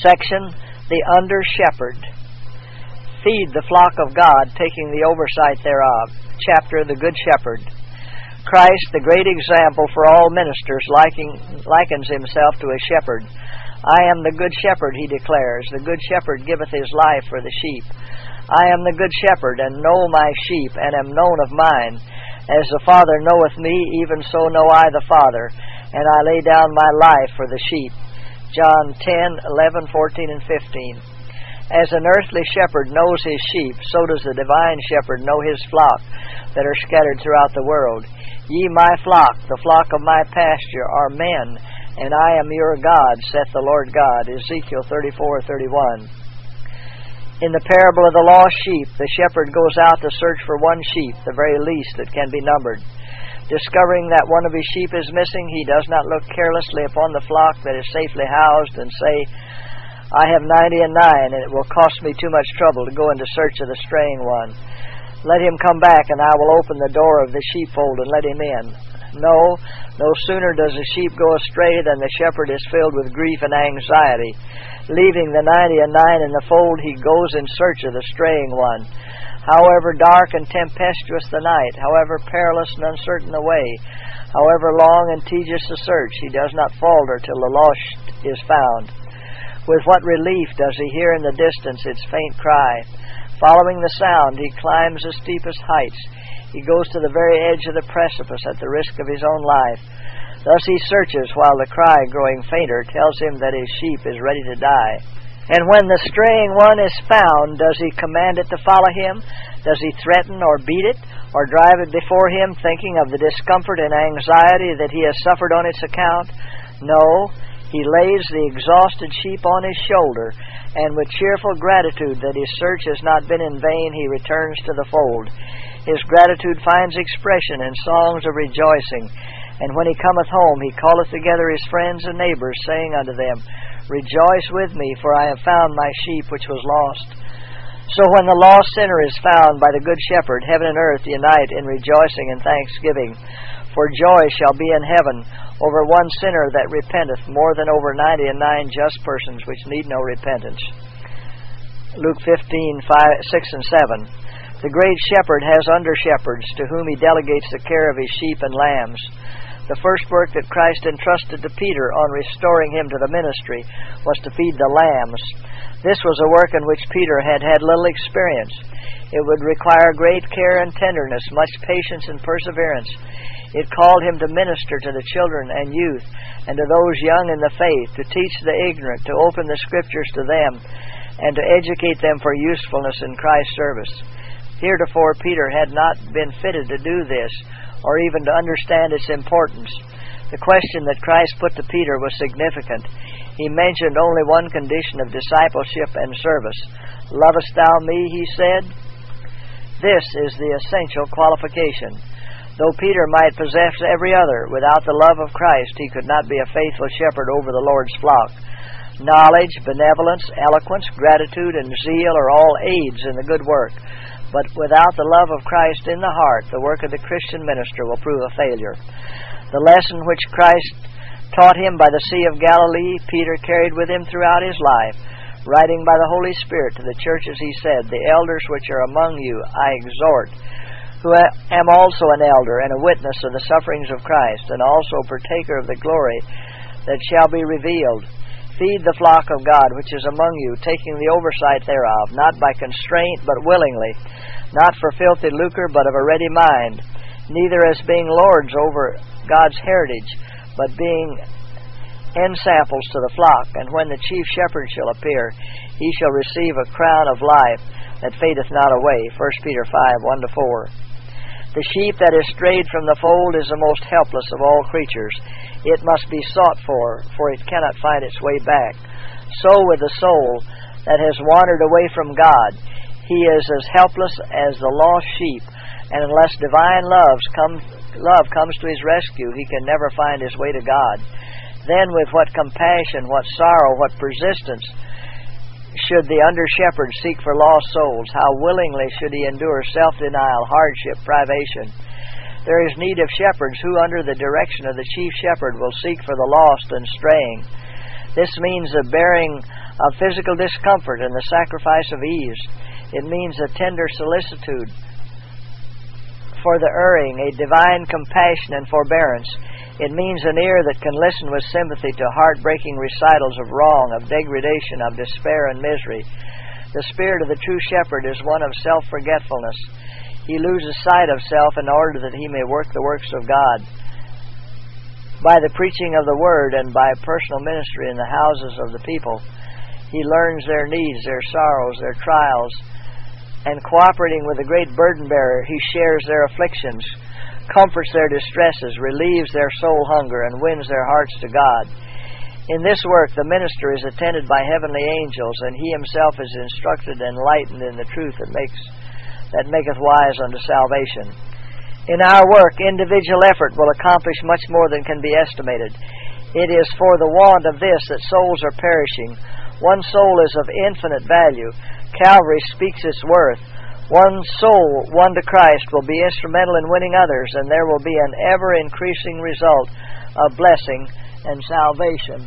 Section, The Under Shepherd. Feed the flock of God, taking the oversight thereof. Chapter, The Good Shepherd. Christ, the great example for all ministers, likens himself to a shepherd. I am the good shepherd, he declares. The good shepherd giveth his life for the sheep. I am the good shepherd, and know my sheep, and am known of mine. As the Father knoweth me, even so know I the Father, and I lay down my life for the sheep. John 10:11, 14, and 15. As an earthly shepherd knows his sheep, so does the divine shepherd know his flock that are scattered throughout the world. Ye my flock, the flock of my pasture, are men, and I am your God, saith the Lord God. Ezekiel 34:31. In the parable of the lost sheep, the shepherd goes out to search for one sheep, the very least that can be numbered. Discovering that one of his sheep is missing, he does not look carelessly upon the flock that is safely housed and say, I have 99, and it will cost me too much trouble to go into search of the straying one. Let him come back, and I will open the door of the sheepfold and let him in. No sooner does a sheep go astray than the shepherd is filled with grief and anxiety. Leaving the 99 in the fold, he goes in search of the straying one. However dark and tempestuous the night, however perilous and uncertain the way, however long and tedious the search, he does not falter till the lost is found. With what relief does he hear in the distance its faint cry. Following the sound, he climbs the steepest heights. He goes to the very edge of the precipice at the risk of his own life. Thus he searches while the cry, growing fainter, tells him that his sheep is ready to die. And when the straying one is found, does he command it to follow him? Does he threaten or beat it, or drive it before him, thinking of the discomfort and anxiety that he has suffered on its account? No. He lays the exhausted sheep on his shoulder, and with cheerful gratitude that his search has not been in vain, he returns to the fold. His gratitude finds expression in songs of rejoicing. And when he cometh home, he calleth together his friends and neighbors, saying unto them, Rejoice with me, for I have found my sheep which was lost. So when the lost sinner is found by the Good Shepherd, heaven and earth unite in rejoicing and thanksgiving. For joy shall be in heaven over one sinner that repenteth, more than over 99 just persons which need no repentance. Luke 15:6 and 7. The great shepherd has under-shepherds, to whom he delegates the care of his sheep and lambs. The first work that Christ entrusted to Peter on restoring him to the ministry was to feed the lambs. This was a work in which Peter had had little experience. It would require great care and tenderness, much patience and perseverance. It called him to minister to the children and youth, and to those young in the faith, to teach the ignorant, to open the Scriptures to them, and to educate them for usefulness in Christ's service. Heretofore Peter had not been fitted to do this, or even to understand its importance. The question that Christ put to Peter was significant. He mentioned only one condition of discipleship and service. Lovest thou me, he said? This is the essential qualification. Though Peter might possess every other, without the love of Christ he could not be a faithful shepherd over the Lord's flock. Knowledge, benevolence, eloquence, gratitude, and zeal are all aids in the good work. But without the love of Christ in the heart, the work of the Christian minister will prove a failure. The lesson which Christ taught him by the Sea of Galilee, Peter carried with him throughout his life. Writing by the Holy Spirit to the churches, he said, The elders which are among you I exhort, who am also an elder and a witness of the sufferings of Christ, and also partaker of the glory that shall be revealed. Feed the flock of God which is among you, taking the oversight thereof, not by constraint, but willingly, not for filthy lucre, but of a ready mind, neither as being lords over God's heritage, but being ensamples to the flock. And when the chief shepherd shall appear, he shall receive a crown of life that fadeth not away. 1 Peter 5:1-4. The sheep that is strayed from the fold is the most helpless of all creatures. It must be sought for it cannot find its way back. So with the soul that has wandered away from God, he is as helpless as the lost sheep, and unless divine love comes to his rescue, he can never find his way to God. Then with what compassion, what sorrow, what persistence should the under-shepherd seek for lost souls? How willingly should he endure self-denial, hardship, privation? There is need of shepherds who, under the direction of the chief shepherd, will seek for the lost and straying. This means the bearing of physical discomfort and the sacrifice of ease. It means a tender solicitude for the erring, a divine compassion and forbearance. It means an ear that can listen with sympathy to heartbreaking recitals of wrong, of degradation, of despair and misery. The spirit of the true shepherd is one of self-forgetfulness. He loses sight of self in order that he may work the works of God. By the preaching of the Word and by personal ministry in the houses of the people, he learns their needs, their sorrows, their trials, and cooperating with the great burden bearer, he shares their afflictions, comforts their distresses, relieves their soul hunger, and wins their hearts to God. In this work, the minister is attended by heavenly angels, and he himself is instructed and enlightened in the truth that maketh wise unto salvation. In our work, individual effort will accomplish much more than can be estimated. It is for the want of this that souls are perishing. One soul is of infinite value. Calvary speaks its worth. One soul won to Christ will be instrumental in winning others, and there will be an ever-increasing result of blessing and salvation.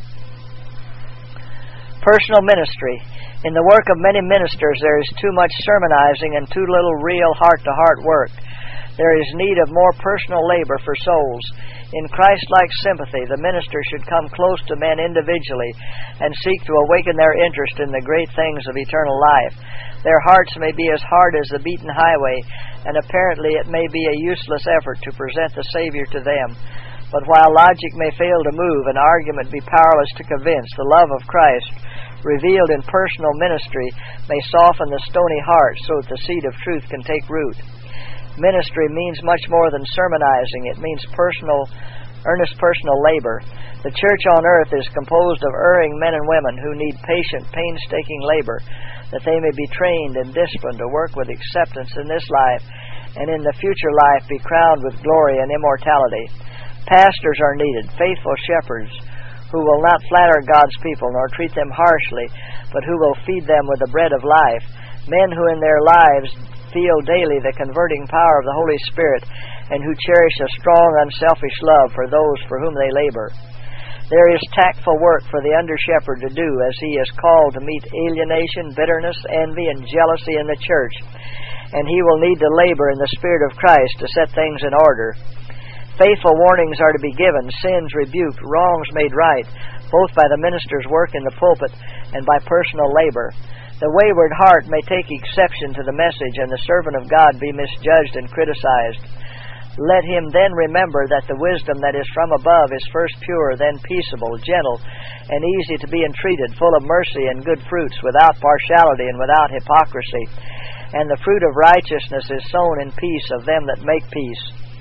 Personal ministry. In the work of many ministers, there is too much sermonizing and too little real heart-to-heart work. There is need of more personal labor for souls. In Christ-like sympathy, the minister should come close to men individually and seek to awaken their interest in the great things of eternal life. Their hearts may be as hard as the beaten highway, and apparently it may be a useless effort to present the Savior to them. But while logic may fail to move and argument be powerless to convince, the love of Christ, revealed in personal ministry, may soften the stony heart so that the seed of truth can take root. Ministry means much more than sermonizing. It means earnest personal labor. The church on earth is composed of erring men and women who need patient, painstaking labor, that they may be trained and disciplined to work with acceptance in this life, and in the future life be crowned with glory and immortality. Pastors are needed, faithful shepherds, who will not flatter God's people nor treat them harshly, but who will feed them with the bread of life. Men who in their lives feel daily the converting power of the Holy Spirit, and who cherish a strong, unselfish love for those for whom they labor. There is tactful work for the under-shepherd to do, as he is called to meet alienation, bitterness, envy, and jealousy in the church, and he will need to labor in the Spirit of Christ to set things in order. Faithful warnings are to be given, sins rebuked, wrongs made right, both by the minister's work in the pulpit and by personal labor. The wayward heart may take exception to the message, and the servant of God be misjudged and criticized. Let him then remember that the wisdom that is from above is first pure, then peaceable, gentle, and easy to be entreated, full of mercy and good fruits, without partiality and without hypocrisy. And the fruit of righteousness is sown in peace of them that make peace.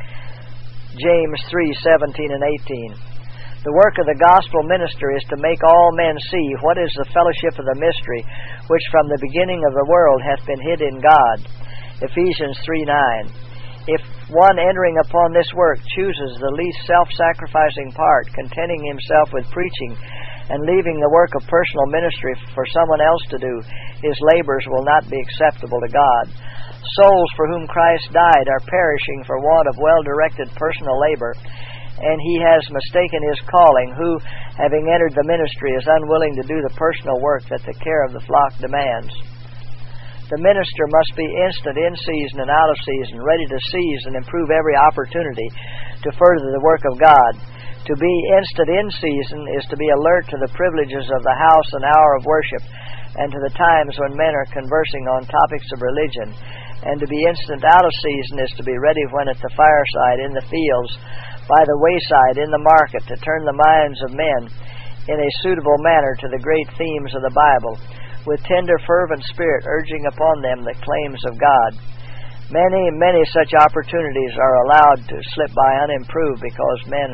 James 3:17 and 18. The work of the gospel minister is to make all men see what is the fellowship of the mystery, which from the beginning of the world hath been hid in God. Ephesians 3:9. If one entering upon this work chooses the least self-sacrificing part, contenting himself with preaching, and leaving the work of personal ministry for someone else to do, his labors will not be acceptable to God. Souls for whom Christ died are perishing for want of well-directed personal labor, and he has mistaken his calling, who, having entered the ministry, is unwilling to do the personal work that the care of the flock demands. The minister must be instant in season and out of season, ready to seize and improve every opportunity to further the work of God. To be instant in season is to be alert to the privileges of the house and hour of worship, and to the times when men are conversing on topics of religion. And to be instant out of season is to be ready when at the fireside, in the fields, by the wayside, in the market, to turn the minds of men in a suitable manner to the great themes of the Bible, with tender, fervent spirit urging upon them the claims of God. Many such opportunities are allowed to slip by unimproved because men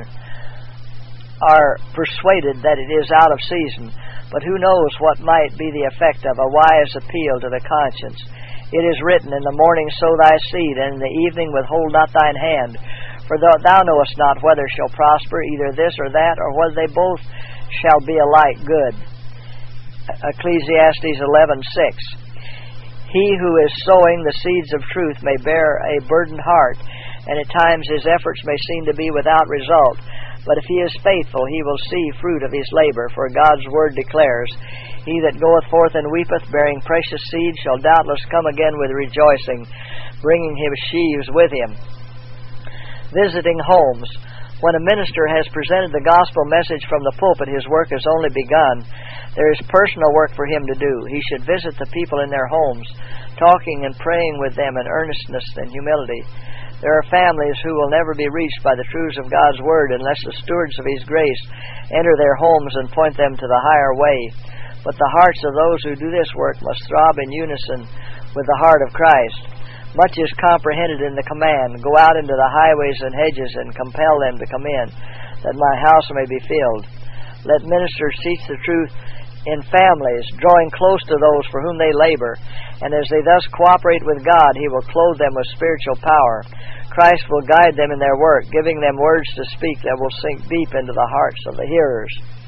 are persuaded that it is out of season, but who knows what might be the effect of a wise appeal to the conscience. It is written, "In the morning sow thy seed, and in the evening withhold not thine hand. For thou knowest not whether shall prosper either this or that, or whether they both shall be alike good." Ecclesiastes 11:6. He who is sowing the seeds of truth may bear a burdened heart, and at times his efforts may seem to be without result. But if he is faithful, he will see fruit of his labor, for God's word declares, He that goeth forth and weepeth, bearing precious seed, shall doubtless come again with rejoicing, bringing his sheaves with him. Visiting homes. When a minister has presented the gospel message from the pulpit, his work has only begun. There is personal work for him to do. He should visit the people in their homes, talking and praying with them in earnestness and humility. There are families who will never be reached by the truths of God's Word unless the stewards of His grace enter their homes and point them to the higher way. But the hearts of those who do this work must throb in unison with the heart of Christ. Much is comprehended in the command, "Go out into the highways and hedges and compel them to come in, that my house may be filled." Let ministers teach the truth in families, drawing close to those for whom they labor, and as they thus cooperate with God, He will clothe them with spiritual power. Christ will guide them in their work, giving them words to speak that will sink deep into the hearts of the hearers.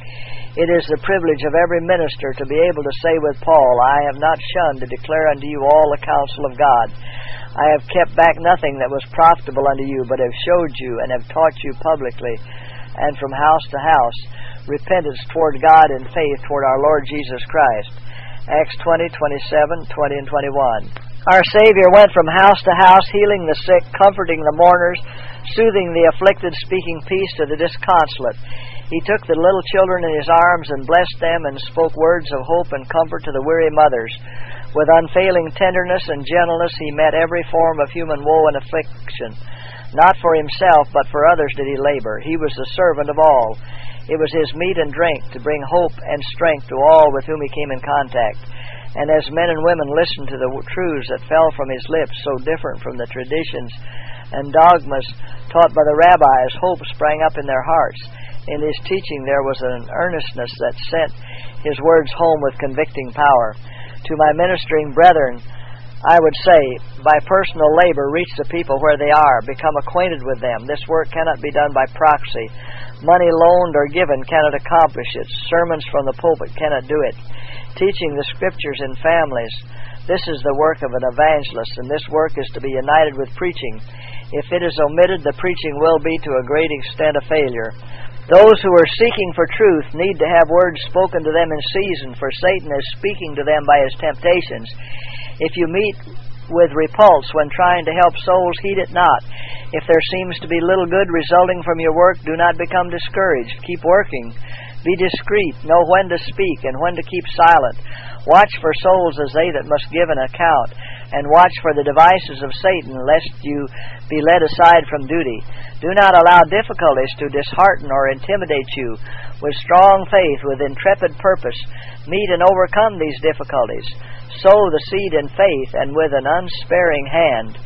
It is the privilege of every minister to be able to say with Paul, "I have not shunned to declare unto you all the counsel of God. I have kept back nothing that was profitable unto you, but have showed you and have taught you publicly, and from house to house, repentance toward God and faith toward our Lord Jesus Christ." Acts 20:27, 20, and 21. Our Savior went from house to house, healing the sick, comforting the mourners, soothing the afflicted, speaking peace to the disconsolate. He took the little children in His arms and blessed them and spoke words of hope and comfort to the weary mothers. With unfailing tenderness and gentleness He met every form of human woe and affliction. Not for Himself, but for others did He labor. He was the servant of all. It was His meat and drink to bring hope and strength to all with whom He came in contact. And as men and women listened to the truths that fell from His lips, so different from the traditions and dogmas taught by the rabbis, hope sprang up in their hearts. In His teaching there was an earnestness that sent His words home with convicting power. To my ministering brethren, I would say, by personal labor, reach the people where they are. Become acquainted with them. This work cannot be done by proxy. Money loaned or given cannot accomplish it. Sermons from the pulpit cannot do it. Teaching the Scriptures in families. This is the work of an evangelist, and this work is to be united with preaching. If it is omitted, the preaching will be to a great extent a failure. Those who are seeking for truth need to have words spoken to them in season, for Satan is speaking to them by his temptations. If you meet with repulse when trying to help souls, heed it not. If there seems to be little good resulting from your work, do not become discouraged. Keep working. Be discreet. Know when to speak and when to keep silent. Watch for souls as they that must give an account, and watch for the devices of Satan, lest you be led aside from duty. Do not allow difficulties to dishearten or intimidate you. With strong faith, with intrepid purpose, meet and overcome these difficulties. Sow the seed in faith and with an unsparing hand.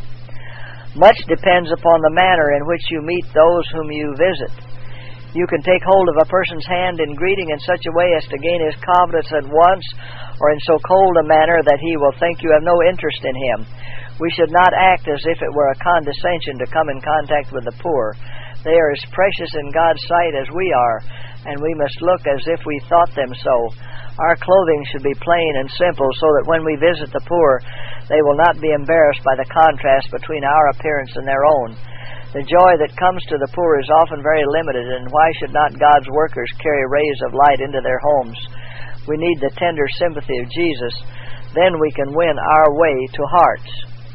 Much depends upon the manner in which you meet those whom you visit. You can take hold of a person's hand in greeting in such a way as to gain his confidence at once, or in so cold a manner that he will think you have no interest in him. We should not act as if it were a condescension to come in contact with the poor. They are as precious in God's sight as we are, and we must look as if we thought them so. Our clothing should be plain and simple, so that when we visit the poor, they will not be embarrassed by the contrast between our appearance and their own. The joy that comes to the poor is often very limited, and why should not God's workers carry rays of light into their homes? We need the tender sympathy of Jesus. Then we can win our way to hearts.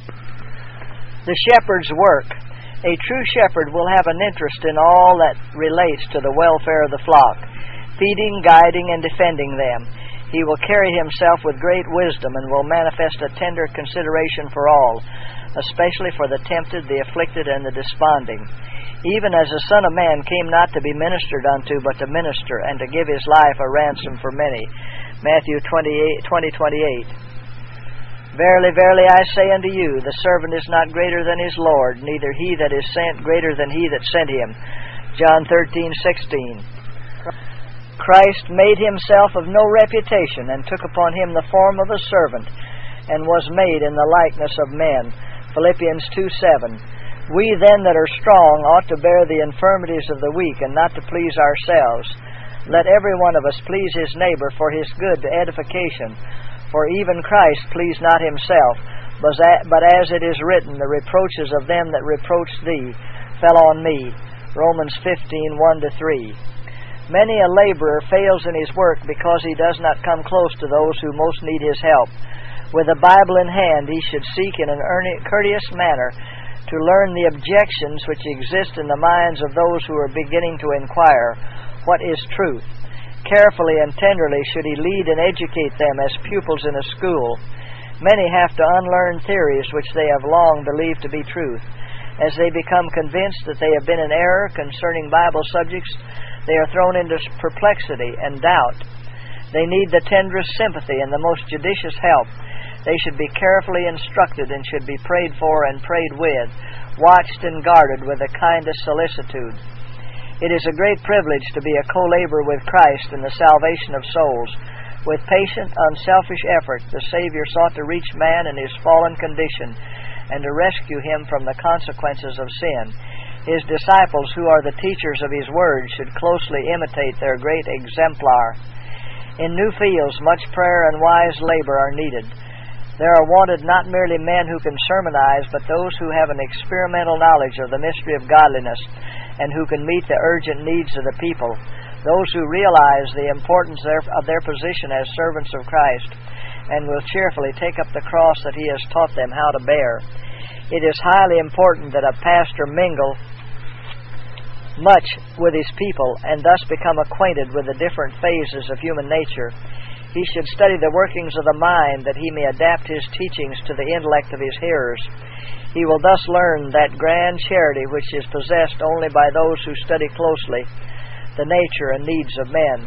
The shepherd's work. A true shepherd will have an interest in all that relates to the welfare of the flock, feeding, guiding, and defending them. He will carry himself with great wisdom and will manifest a tender consideration for all, especially for the tempted, the afflicted, and the desponding. Even as the Son of Man came not to be ministered unto, but to minister, and to give his life a ransom for many. Matthew 20:28. Verily, verily, I say unto you, the servant is not greater than his Lord, neither he that is sent greater than he that sent him. John 13:16. Christ made himself of no reputation, and took upon him the form of a servant, and was made in the likeness of men. Philippians 2:7. We then that are strong ought to bear the infirmities of the weak, and not to please ourselves. Let every one of us please his neighbor for his good to edification. For even Christ pleased not himself, but as it is written, the reproaches of them that reproached thee fell on me. Romans 15:1-3. Many a laborer fails in his work because he does not come close to those who most need his help. With a Bible in hand, he should seek in an courteous manner to learn the objections which exist in the minds of those who are beginning to inquire, what is truth? Carefully and tenderly should he lead and educate them as pupils in a school. Many have to unlearn theories which they have long believed to be truth. As they become convinced that they have been in error concerning Bible subjects, they are thrown into perplexity and doubt. They need the tenderest sympathy and the most judicious help. They should be carefully instructed and should be prayed for and prayed with, watched and guarded with the kindest solicitude. It is a great privilege to be a co-laborer with Christ in the salvation of souls. With patient, unselfish effort, the Savior sought to reach man in his fallen condition and to rescue him from the consequences of sin. His disciples, who are the teachers of his word, should closely imitate their great exemplar. In new fields, much prayer and wise labor are needed. There are wanted not merely men who can sermonize, but those who have an experimental knowledge of the mystery of godliness and who can meet the urgent needs of the people, those who realize the importance of their position as servants of Christ and will cheerfully take up the cross that he has taught them how to bear. It is highly important that a pastor mingle much with his people and thus become acquainted with the different phases of human nature. He should study the workings of the mind that he may adapt his teachings to the intellect of his hearers. He will thus learn that grand charity which is possessed only by those who study closely the nature and needs of men.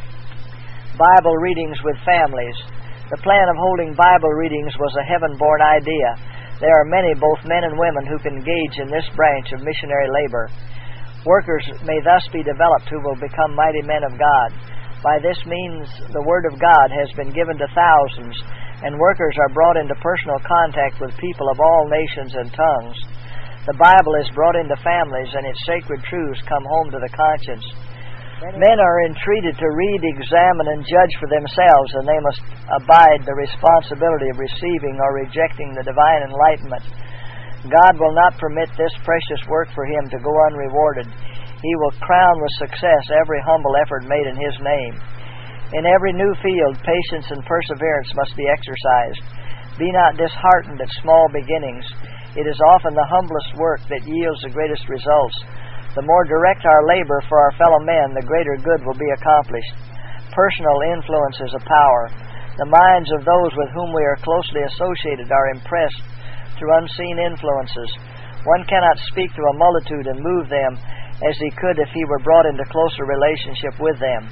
Bible readings with families. The plan of holding Bible readings was a heaven-born idea. There are many, both men and women, who can engage in this branch of missionary labor. Workers may thus be developed who will become mighty men of God. By this means, the Word of God has been given to thousands, and workers are brought into personal contact with people of all nations and tongues. The Bible is brought into families, and its sacred truths come home to the conscience. Men are entreated to read, examine, and judge for themselves, and they must abide the responsibility of receiving or rejecting the divine enlightenment. God will not permit this precious work for him to go unrewarded. He will crown with success every humble effort made in his name. In every new field, patience and perseverance must be exercised. Be not disheartened at small beginnings. It is often the humblest work that yields the greatest results. The more direct our labor for our fellow men, the greater good will be accomplished. Personal influence is a power. The minds of those with whom we are closely associated are impressed through unseen influences. One cannot speak to a multitude and move them as he could if he were brought into closer relationship with them.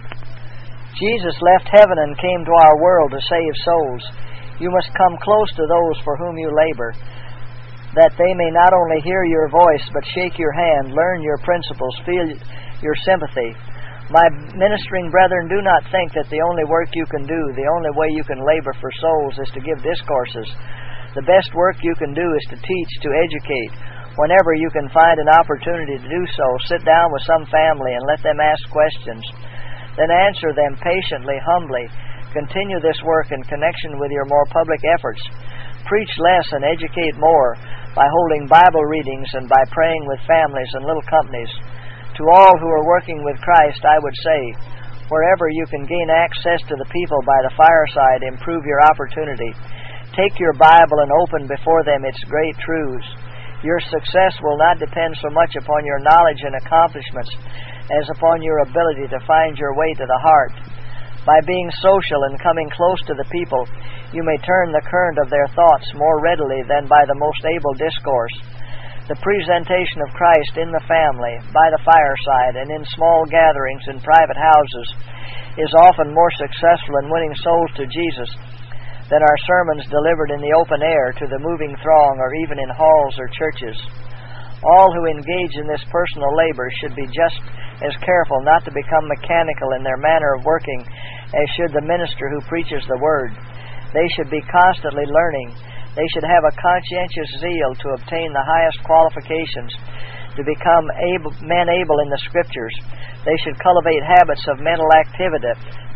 Jesus left heaven and came to our world to save souls. You must come close to those for whom you labor, that they may not only hear your voice, but shake your hand, learn your principles, feel your sympathy. My ministering brethren, do not think that the only work you can do, the only way you can labor for souls, is to give discourses. The best work you can do is to teach, to educate. Whenever you can find an opportunity to do so, sit down with some family and let them ask questions. Then answer them patiently, humbly. Continue this work in connection with your more public efforts. Preach less and educate more by holding Bible readings and by praying with families and little companies. To all who are working with Christ, I would say, wherever you can gain access to the people by the fireside, improve your opportunity. Take your Bible and open before them its great truths. Your success will not depend so much upon your knowledge and accomplishments as upon your ability to find your way to the heart. By being social and coming close to the people, you may turn the current of their thoughts more readily than by the most able discourse. The presentation of Christ in the family, by the fireside, and in small gatherings in private houses is often more successful in winning souls to Jesus than our sermons delivered in the open air to the moving throng or even in halls or churches. All who engage in this personal labor should be just as careful not to become mechanical in their manner of working as should the minister who preaches the Word. They should be constantly learning. They should have a conscientious zeal to obtain the highest qualifications, to become men able in the Scriptures. They should cultivate habits of mental activity,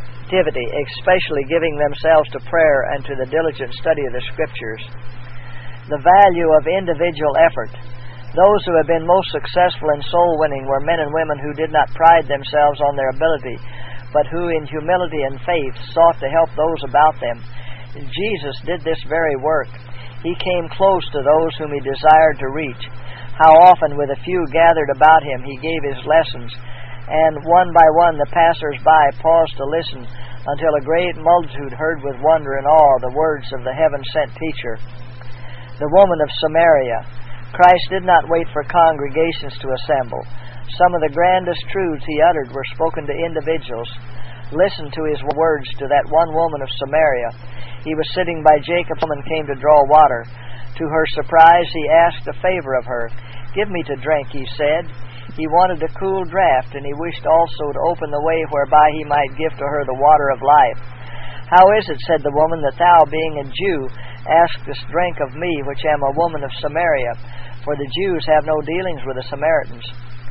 especially giving themselves to prayer and to the diligent study of the Scriptures. The value of individual effort. Those who have been most successful in soul winning were men and women who did not pride themselves on their ability, but who in humility and faith sought to help those about them. Jesus did this very work. He came close to those whom he desired to reach. How often, with a few gathered about him, he gave his lessons, and one by one the passers-by paused to listen until a great multitude heard with wonder and awe the words of the heaven-sent teacher. The woman of Samaria. Christ did not wait for congregations to assemble. Some of the grandest truths he uttered were spoken to individuals. Listen to his words to that one woman of Samaria. He was sitting by Jacob and came to draw water. To her surprise, he asked a favor of her. "Give me to drink," he said. He wanted a cool draught, and he wished also to open the way whereby he might give to her the water of life. "How is it," said the woman, "that thou, being a Jew, askest drink of me, which am a woman of Samaria? For the Jews have no dealings with the Samaritans."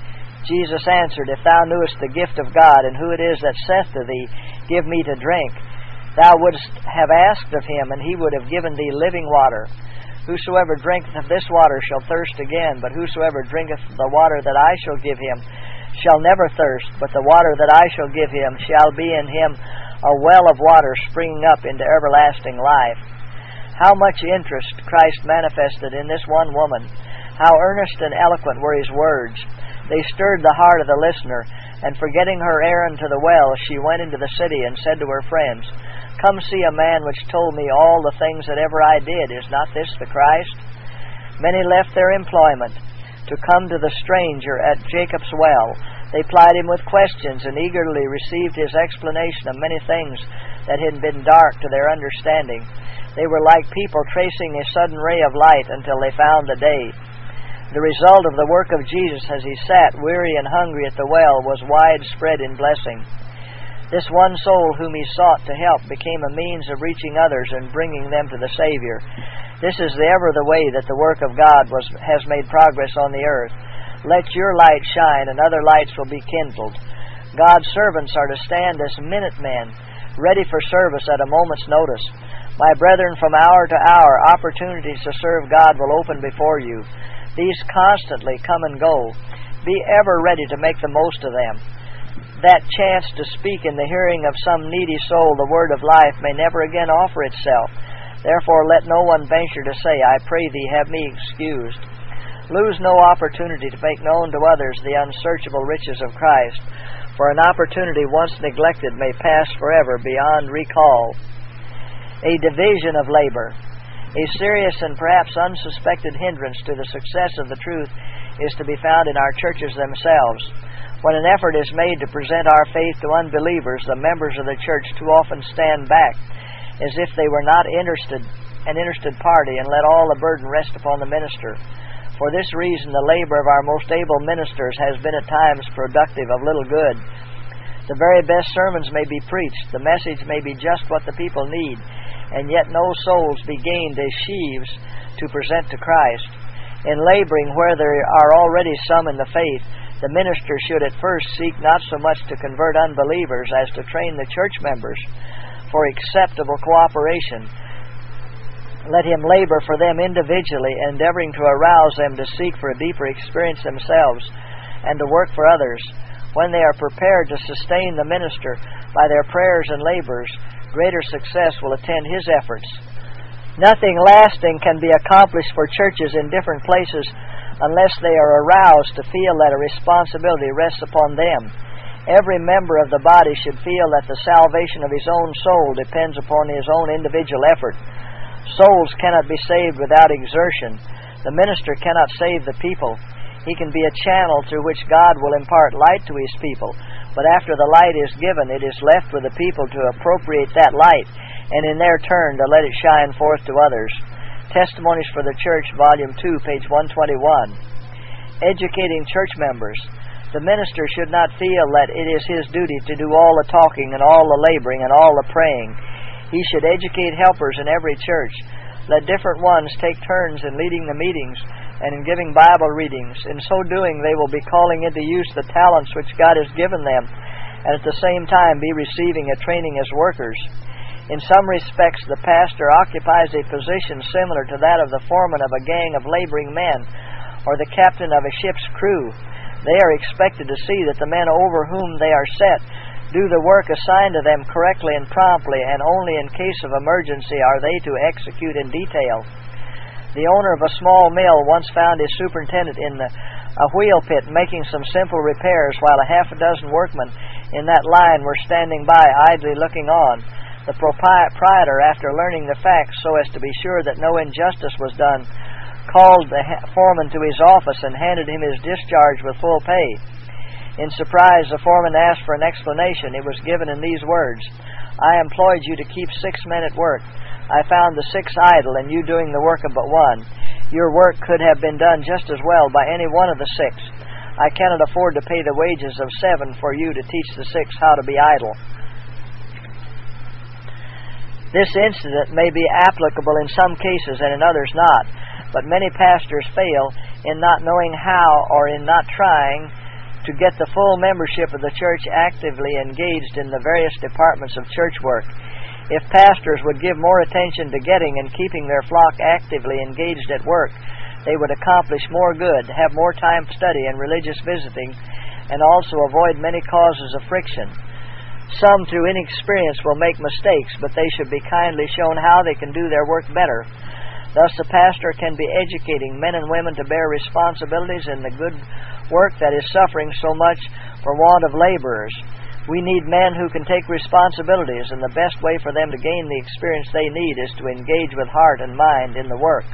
Jesus answered, "If thou knewest the gift of God, and who it is that saith to thee, Give me to drink, thou wouldst have asked of him, and he would have given thee living water. Whosoever drinketh of this water shall thirst again, but whosoever drinketh the water that I shall give him shall never thirst, but the water that I shall give him shall be in him a well of water springing up into everlasting life." How much interest Christ manifested in this one woman. How earnest and eloquent were his words. They stirred the heart of the listener, and forgetting her errand to the well, she went into the city and said to her friends, "Come see a man which told me all the things that ever I did. Is not this the Christ?" Many left their employment to come to the stranger at Jacob's well. They plied him with questions and eagerly received his explanation of many things that had been dark to their understanding. They were like people tracing a sudden ray of light until they found the day. The result of the work of Jesus as he sat, weary and hungry at the well, was widespread in blessing. This one soul whom he sought to help became a means of reaching others and bringing them to the Savior. This is ever the way that the work of God has made progress on the earth. Let your light shine, and other lights will be kindled. God's servants are to stand as minutemen, ready for service at a moment's notice. My brethren, from hour to hour, opportunities to serve God will open before you. These constantly come and go. Be ever ready to make the most of them. That chance to speak in the hearing of some needy soul the word of life may never again offer itself. Therefore let no one venture to say, "I pray thee, have me excused." Lose no opportunity to make known to others the unsearchable riches of Christ, for an opportunity once neglected may pass forever beyond recall. A division of labor. A serious and perhaps unsuspected hindrance to the success of the truth is to be found in our churches themselves. When an effort is made to present our faith to unbelievers, the members of the church too often stand back as if they were not an interested party, and let all the burden rest upon the minister. For this reason, the labor of our most able ministers has been at times productive of little good. The very best sermons may be preached, the message may be just what the people need, and yet no souls be gained as sheaves to present to Christ. In laboring where there are already some in the faith, the minister should at first seek not so much to convert unbelievers as to train the church members for acceptable cooperation. Let him labor for them individually, endeavoring to arouse them to seek for a deeper experience themselves and to work for others. When they are prepared to sustain the minister by their prayers and labors, greater success will attend his efforts. Nothing lasting can be accomplished for churches in different places unless they are aroused to feel that a responsibility rests upon them. Every member of the body should feel that the salvation of his own soul depends upon his own individual effort. Souls cannot be saved without exertion. The minister cannot save the people. He can be a channel through which God will impart light to his people, but after the light is given, it is left with the people to appropriate that light, and in their turn to let it shine forth to others. Testimonies for the Church, Volume 2, page 121. Educating church members. The minister should not feel that it is his duty to do all the talking and all the laboring and all the praying. He should educate helpers in every church. Let different ones take turns in leading the meetings and in giving Bible readings. In so doing, they will be calling into use the talents which God has given them, and at the same time be receiving a training as workers. In some respects, the pastor occupies a position similar to that of the foreman of a gang of laboring men, or the captain of a ship's crew. They are expected to see that the men over whom they are set do the work assigned to them correctly and promptly, and only in case of emergency are they to execute in detail. The owner of a small mill once found his superintendent in a wheel pit making some simple repairs, while a half a dozen workmen in that line were standing by idly looking on. The proprietor, after learning the facts so as to be sure that no injustice was done, called the foreman to his office and handed him his discharge with full pay. In surprise, the foreman asked for an explanation. It was given in these words: "I employed you to keep 6 men at work. I found the 6th idle, and you doing the work of but one. Your work could have been done just as well by any one of the 6. I cannot afford to pay the wages of 7 for you to teach the 6 how to be idle." This incident may be applicable in some cases and in others not, but many pastors fail in not knowing how, or in not trying to get the full membership of the church actively engaged in the various departments of church work. If pastors would give more attention to getting and keeping their flock actively engaged at work, they would accomplish more good, have more time for study and religious visiting, and also avoid many causes of friction. Some, through inexperience, will make mistakes, but they should be kindly shown how they can do their work better. Thus, the pastor can be educating men and women to bear responsibilities in the good work that is suffering so much for want of laborers. We need men who can take responsibilities, and the best way for them to gain the experience they need is to engage with heart and mind in the work.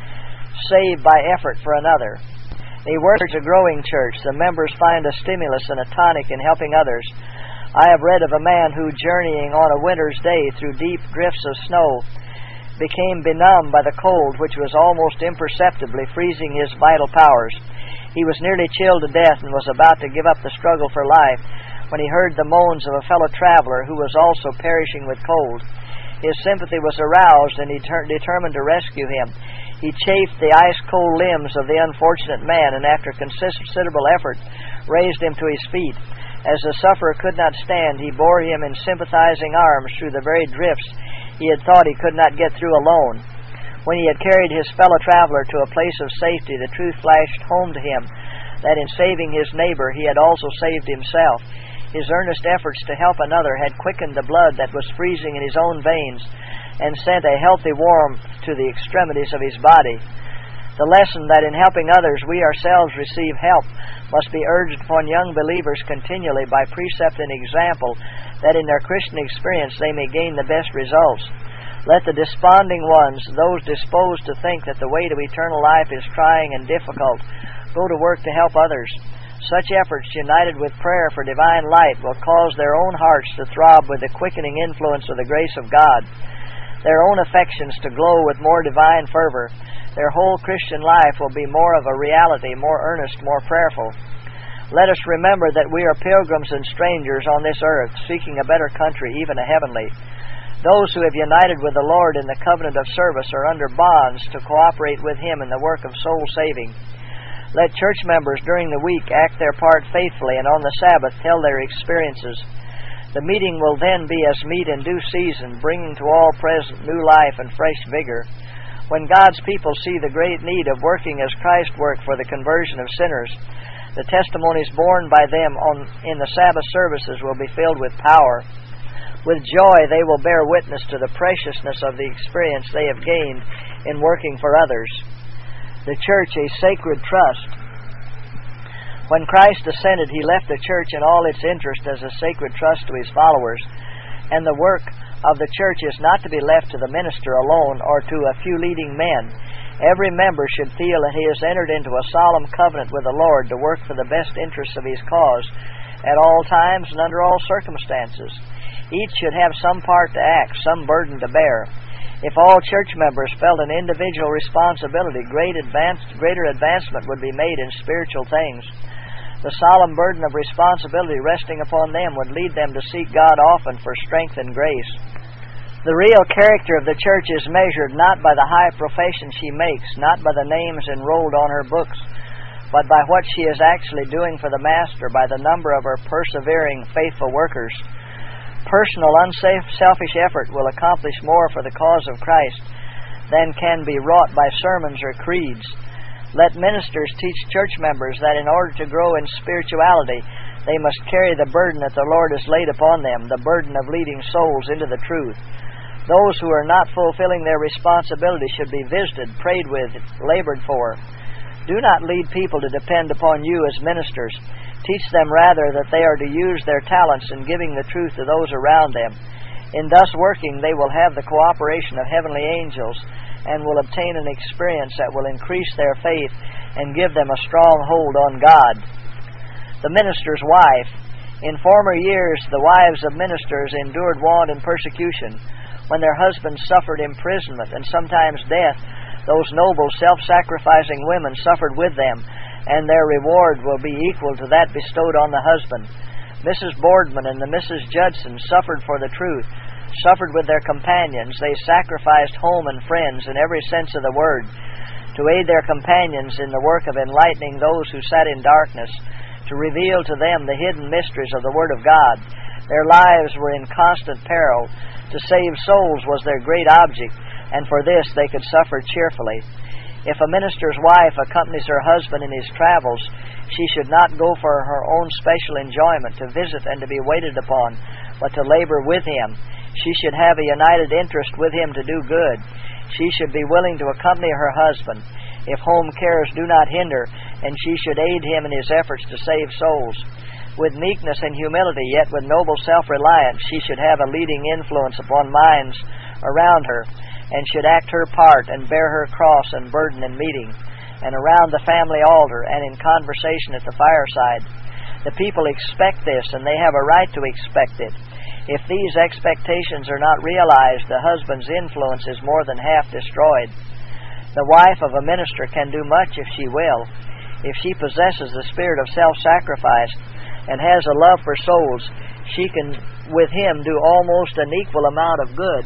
Saved by effort for another. A work is a growing church. The members find a stimulus and a tonic in helping others. I have read of a man who, journeying on a winter's day through deep drifts of snow, became benumbed by the cold, which was almost imperceptibly freezing his vital powers. He was nearly chilled to death and was about to give up the struggle for life when he heard the moans of a fellow traveler who was also perishing with cold. His sympathy was aroused, and he determined to rescue him. He chafed the ice-cold limbs of the unfortunate man, and after considerable effort raised him to his feet. As the sufferer could not stand, he bore him in sympathizing arms through the very drifts he had thought he could not get through alone. When he had carried his fellow traveler to a place of safety, the truth flashed home to him that in saving his neighbor he had also saved himself. His earnest efforts to help another had quickened the blood that was freezing in his own veins and sent a healthy warmth to the extremities of his body. The lesson that in helping others we ourselves receive help must be urged upon young believers continually by precept and example, that in their Christian experience they may gain the best results. Let the desponding ones, those disposed to think that the way to eternal life is trying and difficult, go to work to help others. Such efforts, united with prayer for divine light, will cause their own hearts to throb with the quickening influence of the grace of God, their own affections to glow with more divine fervor. Their whole Christian life will be more of a reality, more earnest, more prayerful. Let us remember that we are pilgrims and strangers on this earth, seeking a better country, even a heavenly. Those who have united with the Lord in the covenant of service are under bonds to cooperate with Him in the work of soul saving. Let church members during the week act their part faithfully, and on the Sabbath tell their experiences. The meeting will then be as meet in due season, bringing to all present new life and fresh vigor. When God's people see the great need of working as Christ worked for the conversion of sinners, the testimonies borne by them in the Sabbath services will be filled with power. With joy they will bear witness to the preciousness of the experience they have gained in working for others. The church, a sacred trust. When Christ ascended, He left the church in all its interest as a sacred trust to His followers, and the work of the church is not to be left to the minister alone or to a few leading men. Every member should feel that he has entered into a solemn covenant with the Lord to work for the best interests of His cause at all times and under all circumstances. Each should have some part to act, some burden to bear. If all church members felt an individual responsibility, greater advancement would be made in spiritual things. The solemn burden of responsibility resting upon them would lead them to seek God often for strength and grace. The real character of the church is measured not by the high profession she makes, not by the names enrolled on her books, but by what she is actually doing for the Master, by the number of her persevering, faithful workers. Personal, unselfish effort will accomplish more for the cause of Christ than can be wrought by sermons or creeds. Let ministers teach church members that in order to grow in spirituality, they must carry the burden that the Lord has laid upon them, the burden of leading souls into the truth. Those who are not fulfilling their responsibility should be visited, prayed with, labored for. Do not lead people to depend upon you as ministers. Teach them rather that they are to use their talents in giving the truth to those around them. In thus working, they will have the cooperation of heavenly angels and will obtain an experience that will increase their faith and give them a strong hold on God. The minister's wife. In former years, the wives of ministers endured want and persecution. When their husbands suffered imprisonment and sometimes death, those noble, self-sacrificing women suffered with them, and their reward will be equal to that bestowed on the husband. Mrs. Boardman and the Mrs. Judson suffered for the truth, suffered with their companions. They sacrificed home and friends in every sense of the word to aid their companions in the work of enlightening those who sat in darkness, to reveal to them the hidden mysteries of the Word of God. Their lives were in constant peril. To save souls was their great object, and for this they could suffer cheerfully. If a minister's wife accompanies her husband in his travels, she should not go for her own special enjoyment, to visit and to be waited upon, but to labor with him. She should have a united interest with him to do good. She should be willing to accompany her husband, if home cares do not hinder, and she should aid him in his efforts to save souls. With meekness and humility, yet with noble self-reliance, she should have a leading influence upon minds around her, and should act her part and bear her cross and burden in meeting, and around the family altar, and in conversation at the fireside. The people expect this, and they have a right to expect it. If these expectations are not realized, the husband's influence is more than half destroyed. The wife of a minister can do much if she will. If she possesses the spirit of self-sacrifice and has a love for souls, she can, with him, do almost an equal amount of good.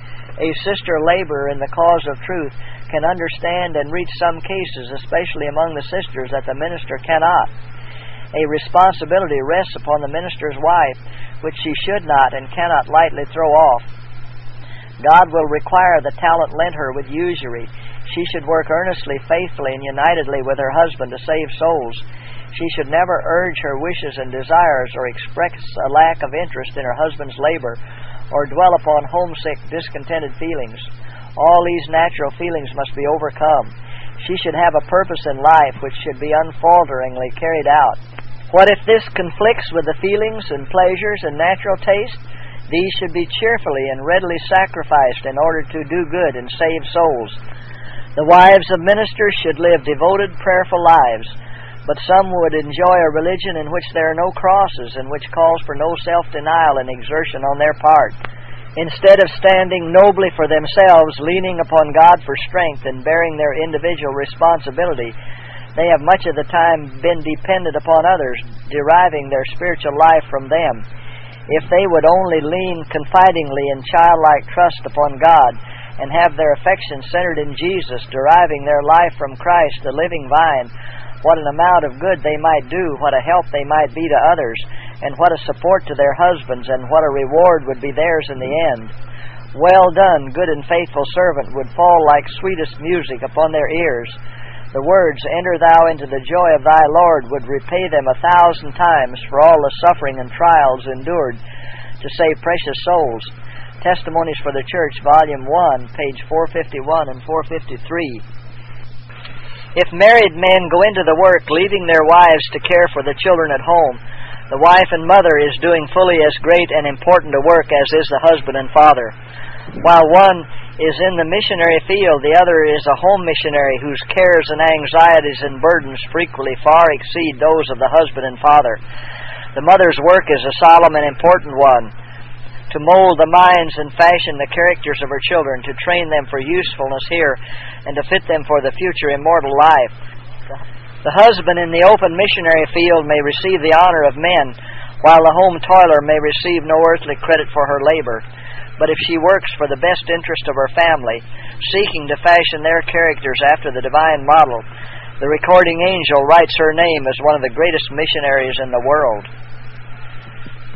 A sister laborer in the cause of truth can understand and reach some cases, especially among the sisters, that the minister cannot. A responsibility rests upon the minister's wife, which she should not and cannot lightly throw off. God will require the talent lent her with usury. She should work earnestly, faithfully, and unitedly with her husband to save souls. She should never urge her wishes and desires or express a lack of interest in her husband's labor or dwell upon homesick, discontented feelings. All these natural feelings must be overcome. She should have a purpose in life which should be unfalteringly carried out. What if this conflicts with the feelings and pleasures and natural taste? These should be cheerfully and readily sacrificed in order to do good and save souls. The wives of ministers should live devoted, prayerful lives, but some would enjoy a religion in which there are no crosses and which calls for no self-denial and exertion on their part. Instead of standing nobly for themselves, leaning upon God for strength and bearing their individual responsibility, they have much of the time been dependent upon others, deriving their spiritual life from them. If they would only lean confidingly in childlike trust upon God and have their affections centered in Jesus, deriving their life from Christ, the living vine, what an amount of good they might do, what a help they might be to others, and what a support to their husbands, and what a reward would be theirs in the end. Well done, good and faithful servant, would fall like sweetest music upon their ears. The words, "Enter thou into the joy of thy Lord," would repay them 1,000 times for all the suffering and trials endured to save precious souls. Testimonies for the Church, Volume 1, page 451 and 453. If married men go into the work, leaving their wives to care for the children at home, the wife and mother is doing fully as great and important a work as is the husband and father. While one is in the missionary field, the other is a home missionary whose cares and anxieties and burdens frequently far exceed those of the husband and father. The mother's work is a solemn and important one, to mold the minds and fashion the characters of her children, to train them for usefulness here, and to fit them for the future immortal life. The husband in the open missionary field may receive the honor of men, while the home toiler may receive no earthly credit for her labor. But if she works for the best interest of her family, seeking to fashion their characters after the divine model, the recording angel writes her name as one of the greatest missionaries in the world.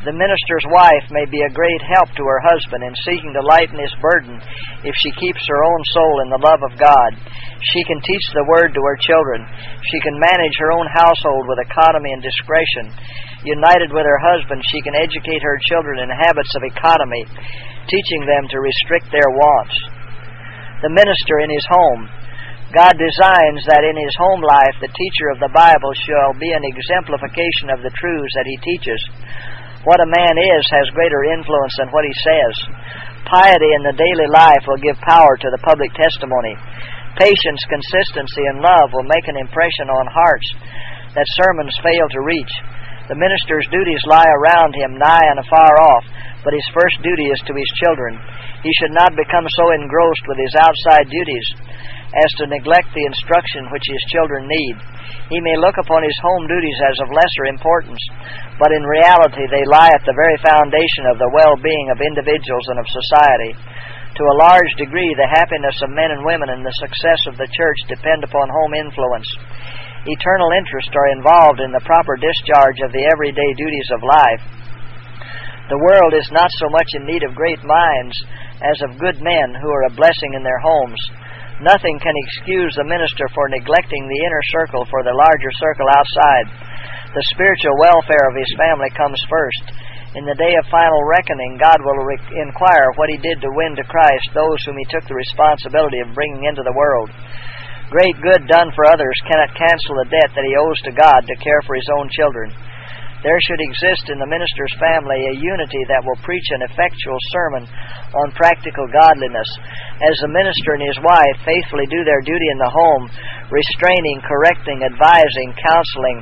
The minister's wife may be a great help to her husband in seeking to lighten his burden if she keeps her own soul in the love of God. She can teach the Word to her children. She can manage her own household with economy and discretion. United with her husband, she can educate her children in habits of economy, teaching them to restrict their wants. The minister in his home. God designs that in his home life the teacher of the Bible shall be an exemplification of the truths that he teaches. What a man is has greater influence than what he says. Piety in the daily life will give power to the public testimony. Patience, consistency, and love will make an impression on hearts that sermons fail to reach. The minister's duties lie around him, nigh and afar off, but his first duty is to his children. He should not become so engrossed with his outside duties as to neglect the instruction which his children need. He may look upon his home duties as of lesser importance, but in reality they lie at the very foundation of the well-being of individuals and of society. To a large degree, the happiness of men and women and the success of the church depend upon home influence. Eternal interests are involved in the proper discharge of the everyday duties of life. The world is not so much in need of great minds as of good men who are a blessing in their homes. Nothing can excuse the minister for neglecting the inner circle for the larger circle outside. The spiritual welfare of his family comes first. In the day of final reckoning, God will inquire what he did to win to Christ those whom he took the responsibility of bringing into the world. Great good done for others cannot cancel the debt that he owes to God to care for his own children. There should exist in the minister's family a unity that will preach an effectual sermon on practical godliness, as the minister and his wife faithfully do their duty in the home, restraining, correcting, advising, counseling,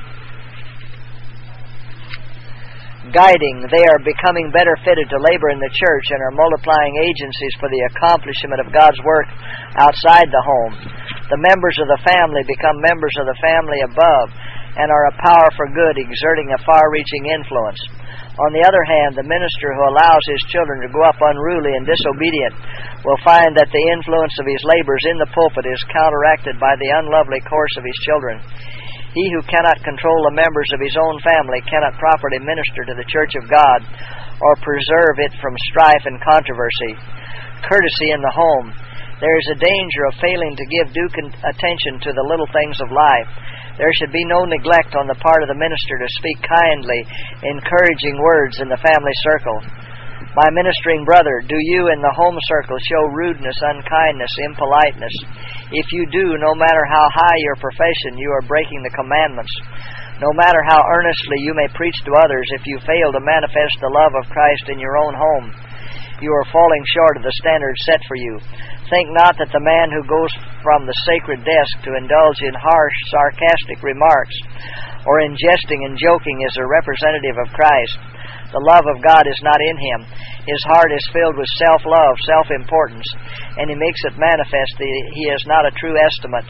guiding. They are becoming better fitted to labor in the church and are multiplying agencies for the accomplishment of God's work outside the home. The members of the family become members of the family above and are a power for good, exerting a far-reaching influence. On the other hand, the minister who allows his children to grow up unruly and disobedient will find that the influence of his labors in the pulpit is counteracted by the unlovely course of his children. He who cannot control the members of his own family cannot properly minister to the church of God or preserve it from strife and controversy. Courtesy in the home. There is a danger of failing to give due attention to the little things of life. There should be no neglect on the part of the minister to speak kindly, encouraging words in the family circle. My ministering brother, do you in the home circle show rudeness, unkindness, impoliteness? If you do, no matter how high your profession, you are breaking the commandments. No matter how earnestly you may preach to others, if you fail to manifest the love of Christ in your own home, you are falling short of the standard set for you. Think not that the man who goes from the sacred desk to indulge in harsh, sarcastic remarks or in jesting and joking is a representative of Christ. The love of God is not in him. His heart is filled with self-love, self-importance, and he makes it manifest that he has not a true estimate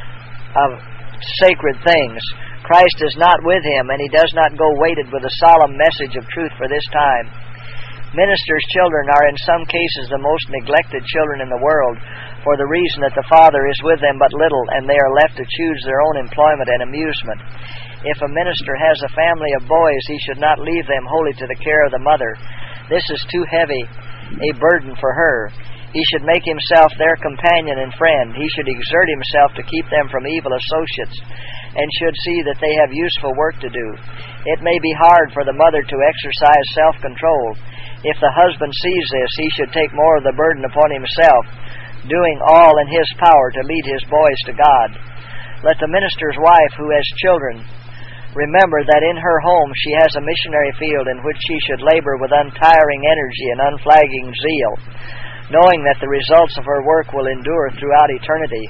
of sacred things. Christ is not with him, and he does not go weighted with a solemn message of truth for this time. Ministers' children are in some cases the most neglected children in the world, for the reason that the father is with them but little, and they are left to choose their own employment and amusement. If a minister has a family of boys, he should not leave them wholly to the care of the mother. This is too heavy a burden for her. He should make himself their companion and friend. He should exert himself to keep them from evil associates, and should see that they have useful work to do. It may be hard for the mother to exercise self-control. If the husband sees this, he should take more of the burden upon himself, doing all in his power to lead his boys to God. Let the minister's wife who has children remember that in her home she has a missionary field in which she should labor with untiring energy and unflagging zeal, knowing that the results of her work will endure throughout eternity.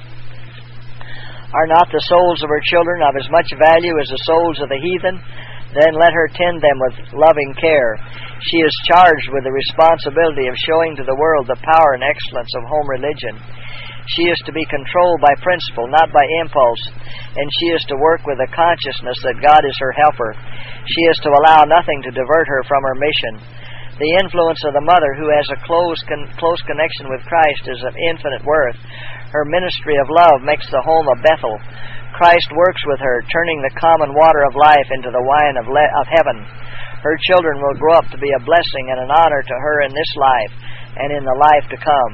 Are not the souls of her children of as much value as the souls of the heathen? Then let her tend them with loving care. She is charged with the responsibility of showing to the world the power and excellence of home religion. She is to be controlled by principle, not by impulse, and she is to work with a consciousness that God is her helper. She is to allow nothing to divert her from her mission. The influence of the mother who has a close connection with Christ is of infinite worth. Her ministry of love makes the home a Bethel. Christ works with her, turning the common water of life into the wine of heaven. Her children will grow up to be a blessing and an honor to her in this life and in the life to come.